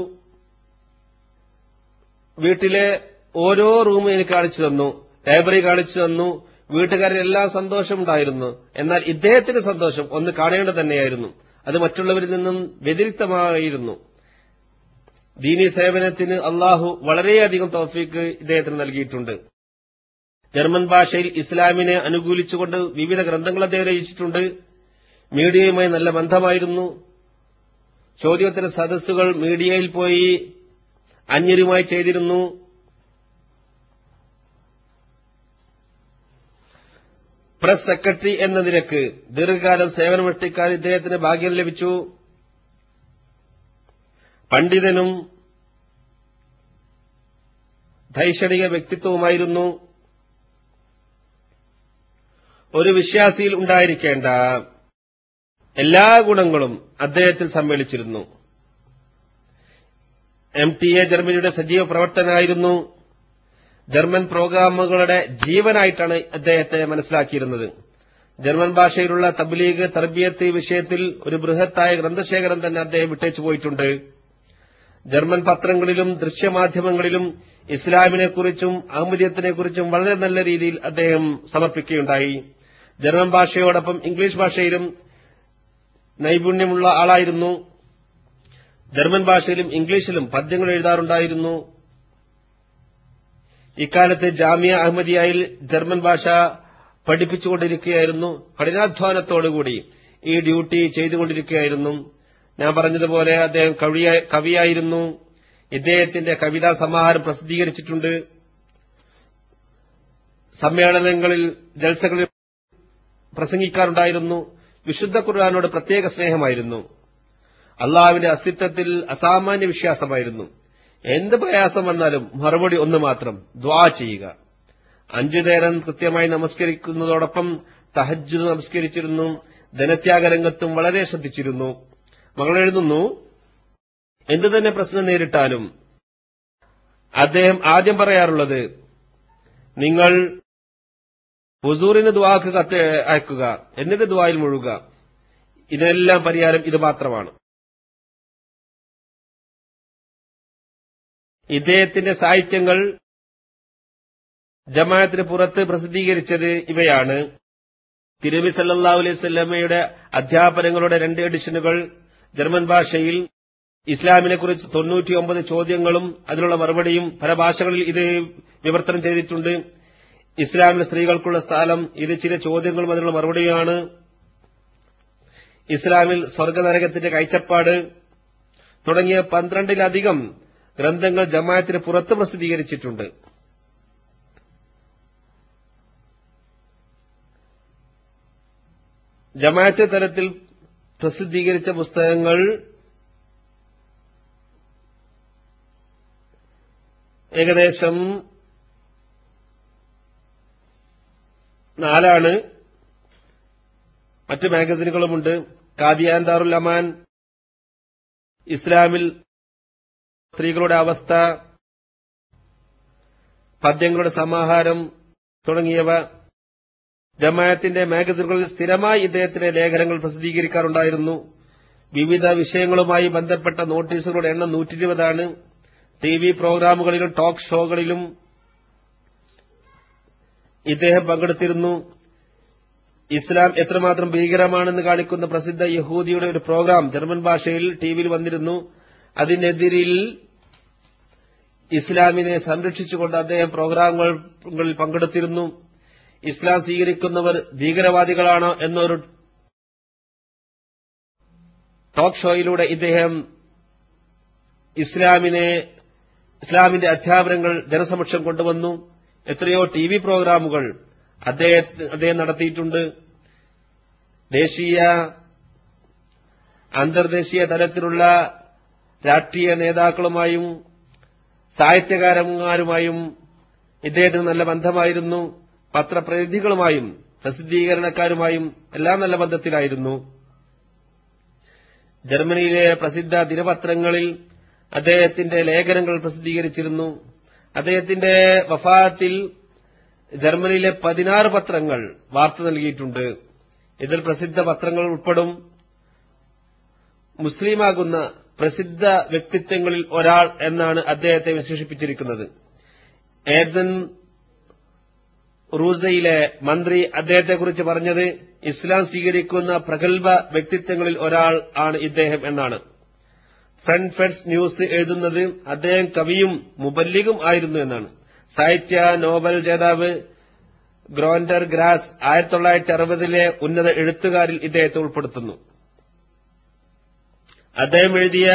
വീട്ടിലെ ഓരോ റൂമും എനിക്ക് കാണിച്ചു തന്നു, ലൈബ്രറി കാണിച്ചു തന്നു. വീട്ടുകാരെല്ലാം സന്തോഷമുണ്ടായിരുന്നു. എന്നാൽ ഇദ്ദേഹത്തിന്റെ സന്തോഷം ഒന്ന് കാണേണ്ടത് തന്നെയായിരുന്നു. അത് മറ്റുള്ളവരിൽ നിന്നും വ്യതിരിക്തമായിരുന്നു. ദീനീ സേവനത്തിന് അള്ളാഹു വളരെയധികം തൗഫീക്ക് ഇദ്ദേഹത്തിന് നൽകിയിട്ടുണ്ട്. ജർമ്മൻ ഭാഷയിൽ ഇസ്ലാമിനെ അനുകൂലിച്ചുകൊണ്ട് വിവിധ ഗ്രന്ഥങ്ങൾ അദ്ദേഹം രചിച്ചിട്ടുണ്ട്. മീഡിയയുമായി നല്ല ബന്ധമായിരുന്നു. ചോദ്യോത്തര സദസ്സുകൾ മീഡിയയിൽ പോയി അന്യരുമായി ചെയ്തിരുന്നു. പ്രസ് സെക്രട്ടറി എന്ന നിലയ്ക്ക് ദീർഘകാലം സേവനമനുഷ്ഠിക്കാൻ ഇദ്ദേഹത്തിന് ഭാഗ്യം ലഭിച്ചു. പണ്ഡിതനും ധൈഷണിക വ്യക്തിത്വവുമായിരുന്നു. ഒരു വിശ്വാസിയിൽ ഉണ്ടായിരിക്കേണ്ട എല്ലാ ഗുണങ്ങളും അദ്ദേഹത്തിൽ സമ്മേളിച്ചിരുന്നു. എം ടി എ ജർമ്മനിയുടെ സജീവ പ്രവർത്തനായിരുന്നു. ജർമ്മൻ പ്രോഗ്രാമുകളുടെ ജീവനായിട്ടാണ് അദ്ദേഹത്തെ മനസ്സിലാക്കിയിരുന്നത്. ജർമ്മൻ ഭാഷയിലുള്ള തബ്ലീഗ് തർബിയത്ത് വിഷയത്തിൽ ഒരു ബൃഹത്തായ ഗ്രന്ഥശേഖരം തന്നെ അദ്ദേഹം വിട്ടേച്ചു പോയിട്ടുണ്ട്. ജർമ്മൻ പത്രങ്ങളിലും ദൃശ്യമാധ്യമങ്ങളിലും ഇസ്ലാമിനെക്കുറിച്ചും അഹമ്മദിയത്തിനെക്കുറിച്ചും വളരെ നല്ല രീതിയിൽ അദ്ദേഹം സമർപ്പിക്കുകയുണ്ടായി. ജർമ്മൻ ഭാഷയോടൊപ്പം ഇംഗ്ലീഷ് ഭാഷയിലും നൈപുണ്യമുള്ള ആളായിരുന്നു. ജർമ്മൻ ഭാഷയിലും ഇംഗ്ലീഷിലും പദ്യങ്ങൾ എഴുതാറുണ്ടായിരുന്നു. ഇക്കാലത്ത് ജാമിയ അഹമ്മദിയയിൽ ജർമ്മൻ ഭാഷ പഠിപ്പിച്ചുകൊണ്ടിരിക്കുകയായിരുന്നു. കഠിനാധ്വാനത്തോടുകൂടി ഈ ഡ്യൂട്ടി ചെയ്തുകൊണ്ടിരിക്കുകയായിരുന്നു. ഞാൻ പറഞ്ഞതുപോലെ അദ്ദേഹം കവിയായിരുന്നു. ഇദ്ദേഹത്തിന്റെ കവിതാ സമാഹാരം പ്രസിദ്ധീകരിച്ചിട്ടുണ്ട്. സമ്മേളനങ്ങളിൽ ജൽസകളിൽ പ്രസംഗിക്കാറുണ്ടായിരുന്നു. വിശുദ്ധ ഖുർആനോട് പ്രത്യേക സ്നേഹമായിരുന്നു. അള്ളാഹുവിന്റെ അസ്തിത്വത്തിൽ അസാമാന്യ വിശ്വാസമായിരുന്നു. എന്ത് പ്രയാസം വന്നാലും മറുപടി ഒന്ന് മാത്രം, ദുആ ചെയ്യുക. അഞ്ചു നേരം കൃത്യമായി നമസ്കരിക്കുന്നതോടൊപ്പം തഹജ്ജുദ് നമസ്കരിച്ചിരുന്നു. ധനത്യാഗരംഗത്തും വളരെ ശ്രദ്ധിച്ചിരുന്നു. മകൾ എഴുതുന്നു, എന്തു തന്നെ പ്രശ്നം നേരിട്ടാലും അദ്ദേഹം ആദ്യം പറയാറുള്ളത്, നിങ്ങൾ ഹുസൂറിന് ദുആക്ക് കത്ത് അയക്കുക, എന്നിട്ട് ദുആയിൽ മുഴുകുക. ഇതിനെല്ലാം പരിഹാരം ഇത് മാത്രമാണ്. ഇദ്ദേഹത്തിന്റെ സാഹിത്യങ്ങൾ ജമാഅത്തിന് പുറത്ത് പ്രസിദ്ധീകരിച്ചത് ഇവയാണ്: തിരുനബി സല്ലല്ലാഹു അലൈഹി വസല്ലമയുടെ അധ്യാപനങ്ങളുടെ രണ്ട് എഡിഷനുകൾ ജർമ്മൻ ഭാഷയിൽ, ഇസ്ലാമിനെക്കുറിച്ച് തൊണ്ണൂറ്റിയൊമ്പത് ചോദ്യങ്ങളും അതിനുള്ള മറുപടിയും പല ഭാഷകളിൽ ഇത് വിവർത്തനം ചെയ്തിട്ടുണ്ട്. ഇസ്ലാമിലെ സ്ത്രീകൾക്കുള്ള സ്ഥാനം, ഇത് ചില ചോദ്യങ്ങളും അതിനുള്ള മറുപടിയുമാണ്. ഇസ്ലാമിൽ സ്വർഗനരകത്തിന്റെ കാഴ്ചപ്പാട് തുടങ്ങിയ പന്ത്രണ്ടിലധികം ഗ്രന്ഥങ്ങൾ ജമാഅത്തിന് പുറത്ത് പ്രസിദ്ധീകരിച്ചിട്ടുണ്ട്. ജമാഅത്ത് തലത്തിൽ പ്രസിദ്ധീകരിച്ച പുസ്തകങ്ങൾ ഏകദേശം നാലാണ്. മറ്റ് മാഗസിനുകളുമുണ്ട്. ഖാദിയാൻ ദാറുൽ അമാൻ, ഇസ്ലാമിൽ സ്ത്രീകളുടെ അവസ്ഥ, പദ്യങ്ങളുടെ സമാഹാരം തുടങ്ങിയവ. ജമാഅത്തിന്റെ മാഗസിനുകളിൽ സ്ഥിരമായി ഇദ്ദേഹത്തിന്റെ ലേഖനങ്ങൾ പ്രസിദ്ധീകരിക്കാറുണ്ടായിരുന്നു. വിവിധ വിഷയങ്ങളുമായി ബന്ധപ്പെട്ട നോട്ടീസുകളുടെ എണ്ണം നൂറ്റി ഇരുപതാണ്. ടി വി പ്രോഗ്രാമുകളിലും ടോക്ക് ഷോകളിലും ഇദ്ദേഹം പങ്കെടുത്തിരുന്നു. ഇസ്ലാം എത്രമാത്രം ഭീകരമാണെന്ന് കാണിക്കുന്ന പ്രസിദ്ധ യഹൂദിയുടെ ഒരു പ്രോഗ്രാം ജർമ്മൻ ഭാഷയിൽ ടിവിയിൽ വന്നിരുന്നു. അതിനെതിരിൽ ഇസ്ലാമിനെ സംരക്ഷിച്ചുകൊണ്ട് അദ്ദേഹം പ്രോഗ്രാമുകളിൽ പങ്കെടുത്തിരുന്നു. ഇസ്ലാം സ്വീകരിക്കുന്നവർ ഭീകരവാദികളാണോ എന്നൊരു ടോക്ക് ഷോയിലൂടെ ഇദ്ദേഹം ഇസ്ലാമിനെ ഇസ്ലാമിന്റെ അധ്യാപനങ്ങൾ ജനസമക്ഷം കൊണ്ടുവന്നു. എത്രയോ ടി വി പ്രോഗ്രാമുകൾ അദ്ദേഹം നടത്തിയിട്ടുണ്ട്. ദേശീയ അന്തർദേശീയ തലത്തിലുള്ള രാഷ്ട്രീയ നേതാക്കളുമായും സാഹിത്യകാരന്മാരുമായും ഇദ്ദേഹത്തിന് നല്ല ബന്ധമായിരുന്നു. പത്രപ്രതിനിധികളുമായും പ്രസിദ്ധീകരണക്കാരുമായും എല്ലാം നല്ല ബന്ധത്തിലായിരുന്നു. ജർമ്മനിയിലെ പ്രസിദ്ധ ദിനപത്രങ്ങളിൽ അദ്ദേഹത്തിന്റെ ലേഖനങ്ങൾ പ്രസിദ്ധീകരിച്ചിരുന്നു. അദ്ദേഹത്തിന്റെ വഫാത്തിൽ ജർമ്മനിയിലെ പതിനാറ് പത്രങ്ങൾ വാർത്ത നൽകിയിട്ടുണ്ട്. ഇതിൽ പ്രസിദ്ധ പത്രങ്ങൾ ഉൾപ്പെടും. മുസ്ലിമാകുന്ന പ്രസിദ്ധ വ്യക്തിത്വങ്ങളിൽ ഒരാൾ എന്നാണ് അദ്ദേഹത്തെ വിശേഷിപ്പിച്ചിരിക്കുന്നത്. ഏദൻ റൂസയിലെ മന്ത്രി അദ്ദേഹത്തെക്കുറിച്ച് പറഞ്ഞത്, ഇസ്ലാം സ്വീകരിക്കുന്ന പ്രഗത്ഭ വ്യക്തിത്വങ്ങളിൽ ഒരാൾ ആണ് ഇദ്ദേഹം എന്നാണ്. ഫ്രാങ്ക്ഫർട്ട് ന്യൂസ് എഴുതുന്നത് അദ്ദേഹം കവിയും മുബല്ലിഗും ആയിരുന്നു എന്നാണ്. സാഹിത്യ നോബൽ ജേതാവ് ഗ്രോൻഡർ ഗ്രാസ് ആയിരത്തി തൊള്ളായിരത്തി അറുപതിലെ ഉന്നത എഴുത്തുകാരിൽ ഇദ്ദേഹത്തെ ഉൾപ്പെടുത്തുന്നു. അദ്ദേഹം എഴുതിയ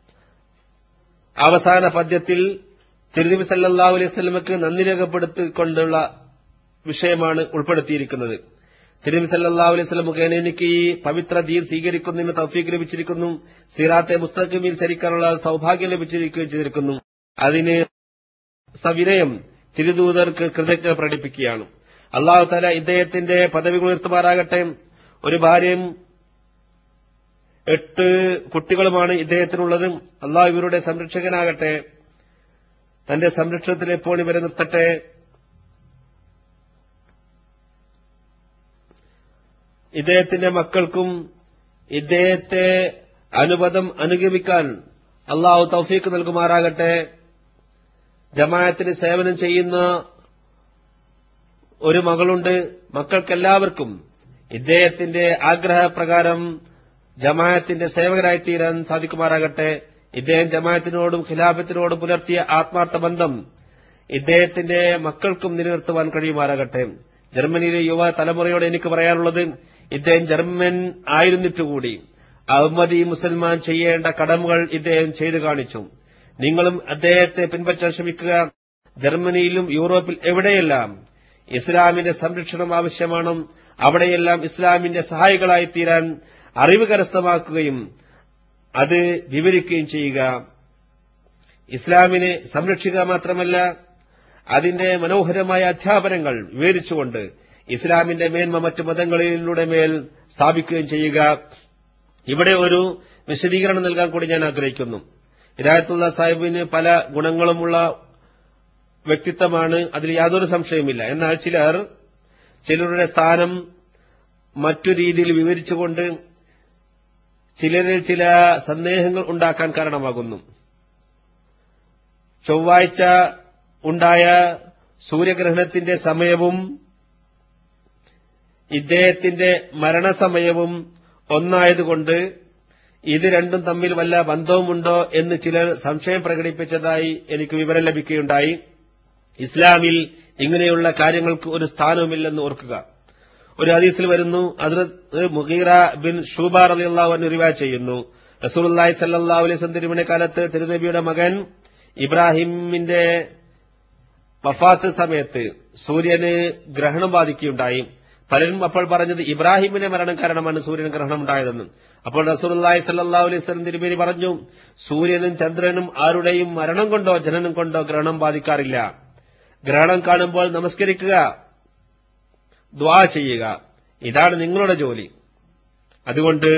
അവസാന പദ്യത്തിൽ തിരുനബി സല്ലല്ലാഹു അലൈഹി വസല്ലമക്ക് നന്ദി രേഖപ്പെടുത്തിക്കൊണ്ടുള്ള വിഷയമാണ് ഉൾപ്പെടുത്തിയിരിക്കുന്നത്. തിരുനബി സല്ലല്ലാഹു അലൈഹി വസല്ലം മുഖേന എനിക്ക് ഈ പവിത്ര ദീൻ സ്വീകരിക്കുന്നതിന് തൗഫീഖ് ലഭിച്ചിരിക്കുന്നു. സിറാത്തെ മുസ്തഖീമിൽ ചരിക്കാനുള്ള സൌഭാഗ്യം ലഭിച്ചിരിക്കുകയും ചെയ്തിരിക്കുന്നു. അതിന് സവിനയം തിരുദൂതർക്ക് കൃതജ്ഞത പ്രകടിപ്പിക്കുകയാണ്. അല്ലാഹു തആല ഇദ്ദേഹത്തിന്റെ പദവികൾ ഉയർത്തുമാറാകട്ടെ. ഒരു ഭാര്യയും എട്ട് കുട്ടികളുമാണ് ഇദ്ദേഹത്തിനുള്ളത്. അള്ളാഹു ഇവരുടെ സംരക്ഷകനാകട്ടെ, തന്റെ സംരക്ഷണത്തിൽ എപ്പോൾ ഇവരെ നിർത്തട്ടെ. ഇദ്ദേഹത്തിന്റെ മക്കൾക്കും ഇദ്ദേഹത്തെ അനുപദം അനുഗമിക്കാൻ അള്ളാഹു തൗഫീഖ് നൽകുമാറാകട്ടെ. ജമാഅത്തിന് സേവനം ചെയ്യുന്ന ഒരു മകളുണ്ട്. മക്കൾക്കെല്ലാവർക്കും ഇദ്ദേഹത്തിന്റെ ആഗ്രഹപ്രകാരം ജമാഅത്തിന്റെ സേവകരായിത്തീരാൻ സാധിക്കുമാറാകട്ടെ. ഇദ്ദേഹം ജമാഅത്തിനോടും ഖിലാഫത്തിനോടും പുലർത്തിയ ആത്മാർത്ഥ ബന്ധം ഇദ്ദേഹത്തിന്റെ മക്കൾക്കും നിലനിർത്തുവാൻ കഴിയുമാറാകട്ടെ. ജർമ്മനിയിലെ യുവ തലമുറയോട് എനിക്ക് പറയാനുള്ളത്, ഇദ്ദേഹം ജർമ്മൻ ആയിരുന്നിട്ടുകൂടി അഹമ്മദി മുസൽമാൻ ചെയ്യേണ്ട കടമകൾ ഇദ്ദേഹം ചെയ്തു കാണിച്ചു. നിങ്ങളും അദ്ദേഹത്തെ പിൻപറ്റാൻ ശ്രമിക്കുക. ജർമ്മനിയിലും യൂറോപ്പിൽ എവിടെയെല്ലാം ഇസ്ലാമിന്റെ സംരക്ഷണം ആവശ്യമാണ്, അവിടെയെല്ലാം ഇസ്ലാമിന്റെ സഹായികളായി തീരാൻ അറിവ് കരസ്ഥമാക്കുകയും അത് വിവരിക്കുകയും ചെയ്യുക. ഇസ്ലാമിനെ സംരക്ഷിക്കുക മാത്രമല്ല, അതിന്റെ മനോഹരമായ അധ്യാപനങ്ങൾ വിവരിച്ചുകൊണ്ട് ഇസ്ലാമിന്റെ മേന്മ മറ്റു മതങ്ങളിലൂടെ മേൽ സ്ഥാപിക്കുകയും ചെയ്യുക. ഇവിടെ ഒരു വിശദീകരണം നൽകാൻ കൂടി ഞാൻ ആഗ്രഹിക്കുന്നു. ഹിദായത്തുള്ള സാഹിബിന് പല ഗുണങ്ങളുമുള്ള വ്യക്തിത്വമാണ്, അതിൽ യാതൊരു സംശയവുമില്ല. എന്നാൽ ചിലർ ചിലരുടെ സ്ഥാനം മറ്റു രീതിയിൽ വിവരിച്ചുകൊണ്ട് ചിലരിൽ ചില സന്ദേഹങ്ങൾ ഉണ്ടാക്കാൻ കാരണമാകുന്നു. ചൊവ്വാഴ്ച ഉണ്ടായ സൂര്യഗ്രഹണത്തിന്റെ സമയവും ഇദ്ദേഹത്തിന്റെ മരണസമയവും ഒന്നായതുകൊണ്ട് ഇത് രണ്ടും തമ്മിൽ വല്ല ബന്ധവുമുണ്ടോ എന്ന് ചിലർ സംശയം പ്രകടിപ്പിച്ചതായി എനിക്ക് വിവരം ലഭിക്കുകയുണ്ടായി. ഇസ്ലാമിൽ ഇങ്ങനെയുള്ള കാര്യങ്ങൾക്ക് ഒരു സ്ഥാനവുമില്ലെന്ന് ഓർക്കുക. ഒരു ഹദീസിൽ വരുന്നു, ഹദ്റത്ത് മുഗീറ ബിൻ ശൂബ റളിയല്ലാഹു അൻഹു റിവായത്ത് ചെയ്യുന്നു, റസൂലുള്ളാഹി സ്വല്ലല്ലാഹു അലൈഹി വസല്ലം തിരുമേനി കാലത്ത് തിരുനബിയുടെ മകൻ ഇബ്രാഹിമിന്റെ വഫാത്ത് സമയത്ത് സൂര്യന് ഗ്രഹണം ബാധിക്കുകയുണ്ടായി. പലരും അപ്പോൾ പറഞ്ഞത് ഇബ്രാഹിമിന്റെ മരണം കാരണമാണ് സൂര്യന് ഗ്രഹണം ഉണ്ടായതെന്ന്. അപ്പോൾ റസൂലുള്ളാഹി സ്വല്ലല്ലാഹു അലൈഹി വസല്ലം തിരുമേനി പറഞ്ഞു, സൂര്യനും ചന്ദ്രനും ആരുടെയും മരണം കൊണ്ടോ ജനനം കൊണ്ടോ ഗ്രഹണം ബാധിക്കാറില്ല. ഗ്രഹണം കാണുമ്പോൾ നമസ്കരിക്കുക, ദുആ ചെയ്യുക, ഇതാണ് നിങ്ങളുടെ ജോലി. അതുകൊണ്ട്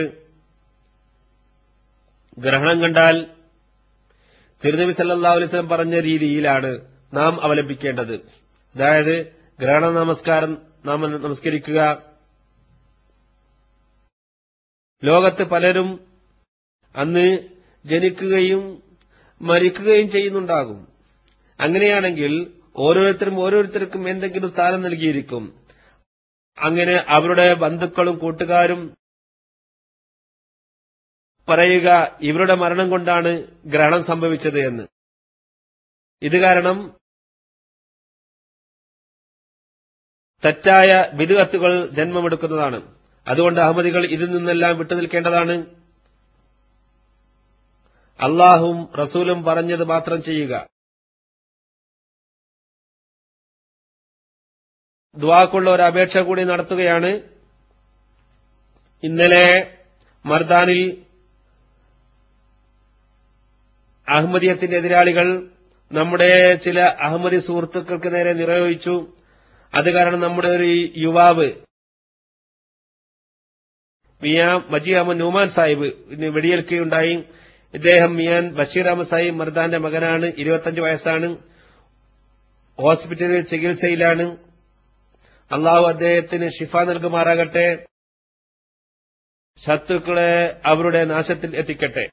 ഗ്രഹണം കണ്ടാൽ തിരുനബി സല്ലല്ലാഹു അലൈഹി വസല്ലം പറഞ്ഞ രീതിയിലാണ് നാം അവലംബിക്കേണ്ടത്. അതായത് ഗ്രഹണ നമസ്കാരം നാം നമസ്കരിക്കുക. ലോകത്ത് പലരും അന്ന് ജനിക്കുകയും മരിക്കുകയും ചെയ്യുന്നുണ്ടാകും. അങ്ങനെയാണെങ്കിൽ ഓരോരുത്തരും ഓരോരുത്തർക്കും എന്തെങ്കിലും സ്ഥാനം നൽകിയിരിക്കും. അങ്ങനെ അവരുടെ ബന്ധുക്കളും കൂട്ടുകാരും പറയുക, ഇവരുടെ മരണം കൊണ്ടാണ് ഗ്രഹണം സംഭവിച്ചത് എന്ന്. ഇത് കാരണം തെറ്റായ ബിദ്അത്തുകൾ ജന്മമെടുക്കുന്നതാണ്. അതുകൊണ്ട് അഹമ്മദികൾ ഇതിൽ നിന്നെല്ലാം വിട്ടുനിൽക്കേണ്ടതാണ്. അള്ളാഹുവും റസൂലും പറഞ്ഞത് മാത്രം ചെയ്യുക. ദുആക്കുള്ള ഒരു അപേക്ഷ കൂടി നടത്തുകയാണ്. ഇന്നലെ മർദാനിൽ അഹമ്മദിയത്തിന്റെ എതിരാളികൾ നമ്മുടെ ചില അഹമ്മദി സുഹൃത്തുക്കൾക്ക് നേരെ നിറയൊഴിച്ചു. അത് കാരണം നമ്മുടെ ഒരു യുവാവ് മിയാൻ മജീ അഹമ്മദ് നൂമാൻ സാഹിബ് വെടിയേൽക്കുകയുണ്ടായി. ഇദ്ദേഹം മിയാൻ ബഷീർ അഹമ്മദ് സാഹിബ് മർദാന്റെ മകനാണ്. ഇരുപത്തിയഞ്ച് വയസ്സാണ്. ഹോസ്പിറ്റലിൽ ചികിത്സയിലാണ്. അള്ളാഹു അദ്ദേഹത്തിന് ശിഫ നൽകുമാറാകട്ടെ, ശത്രുക്കളെ അവരുടെ നാശത്തിൽ എത്തിക്കട്ടെ.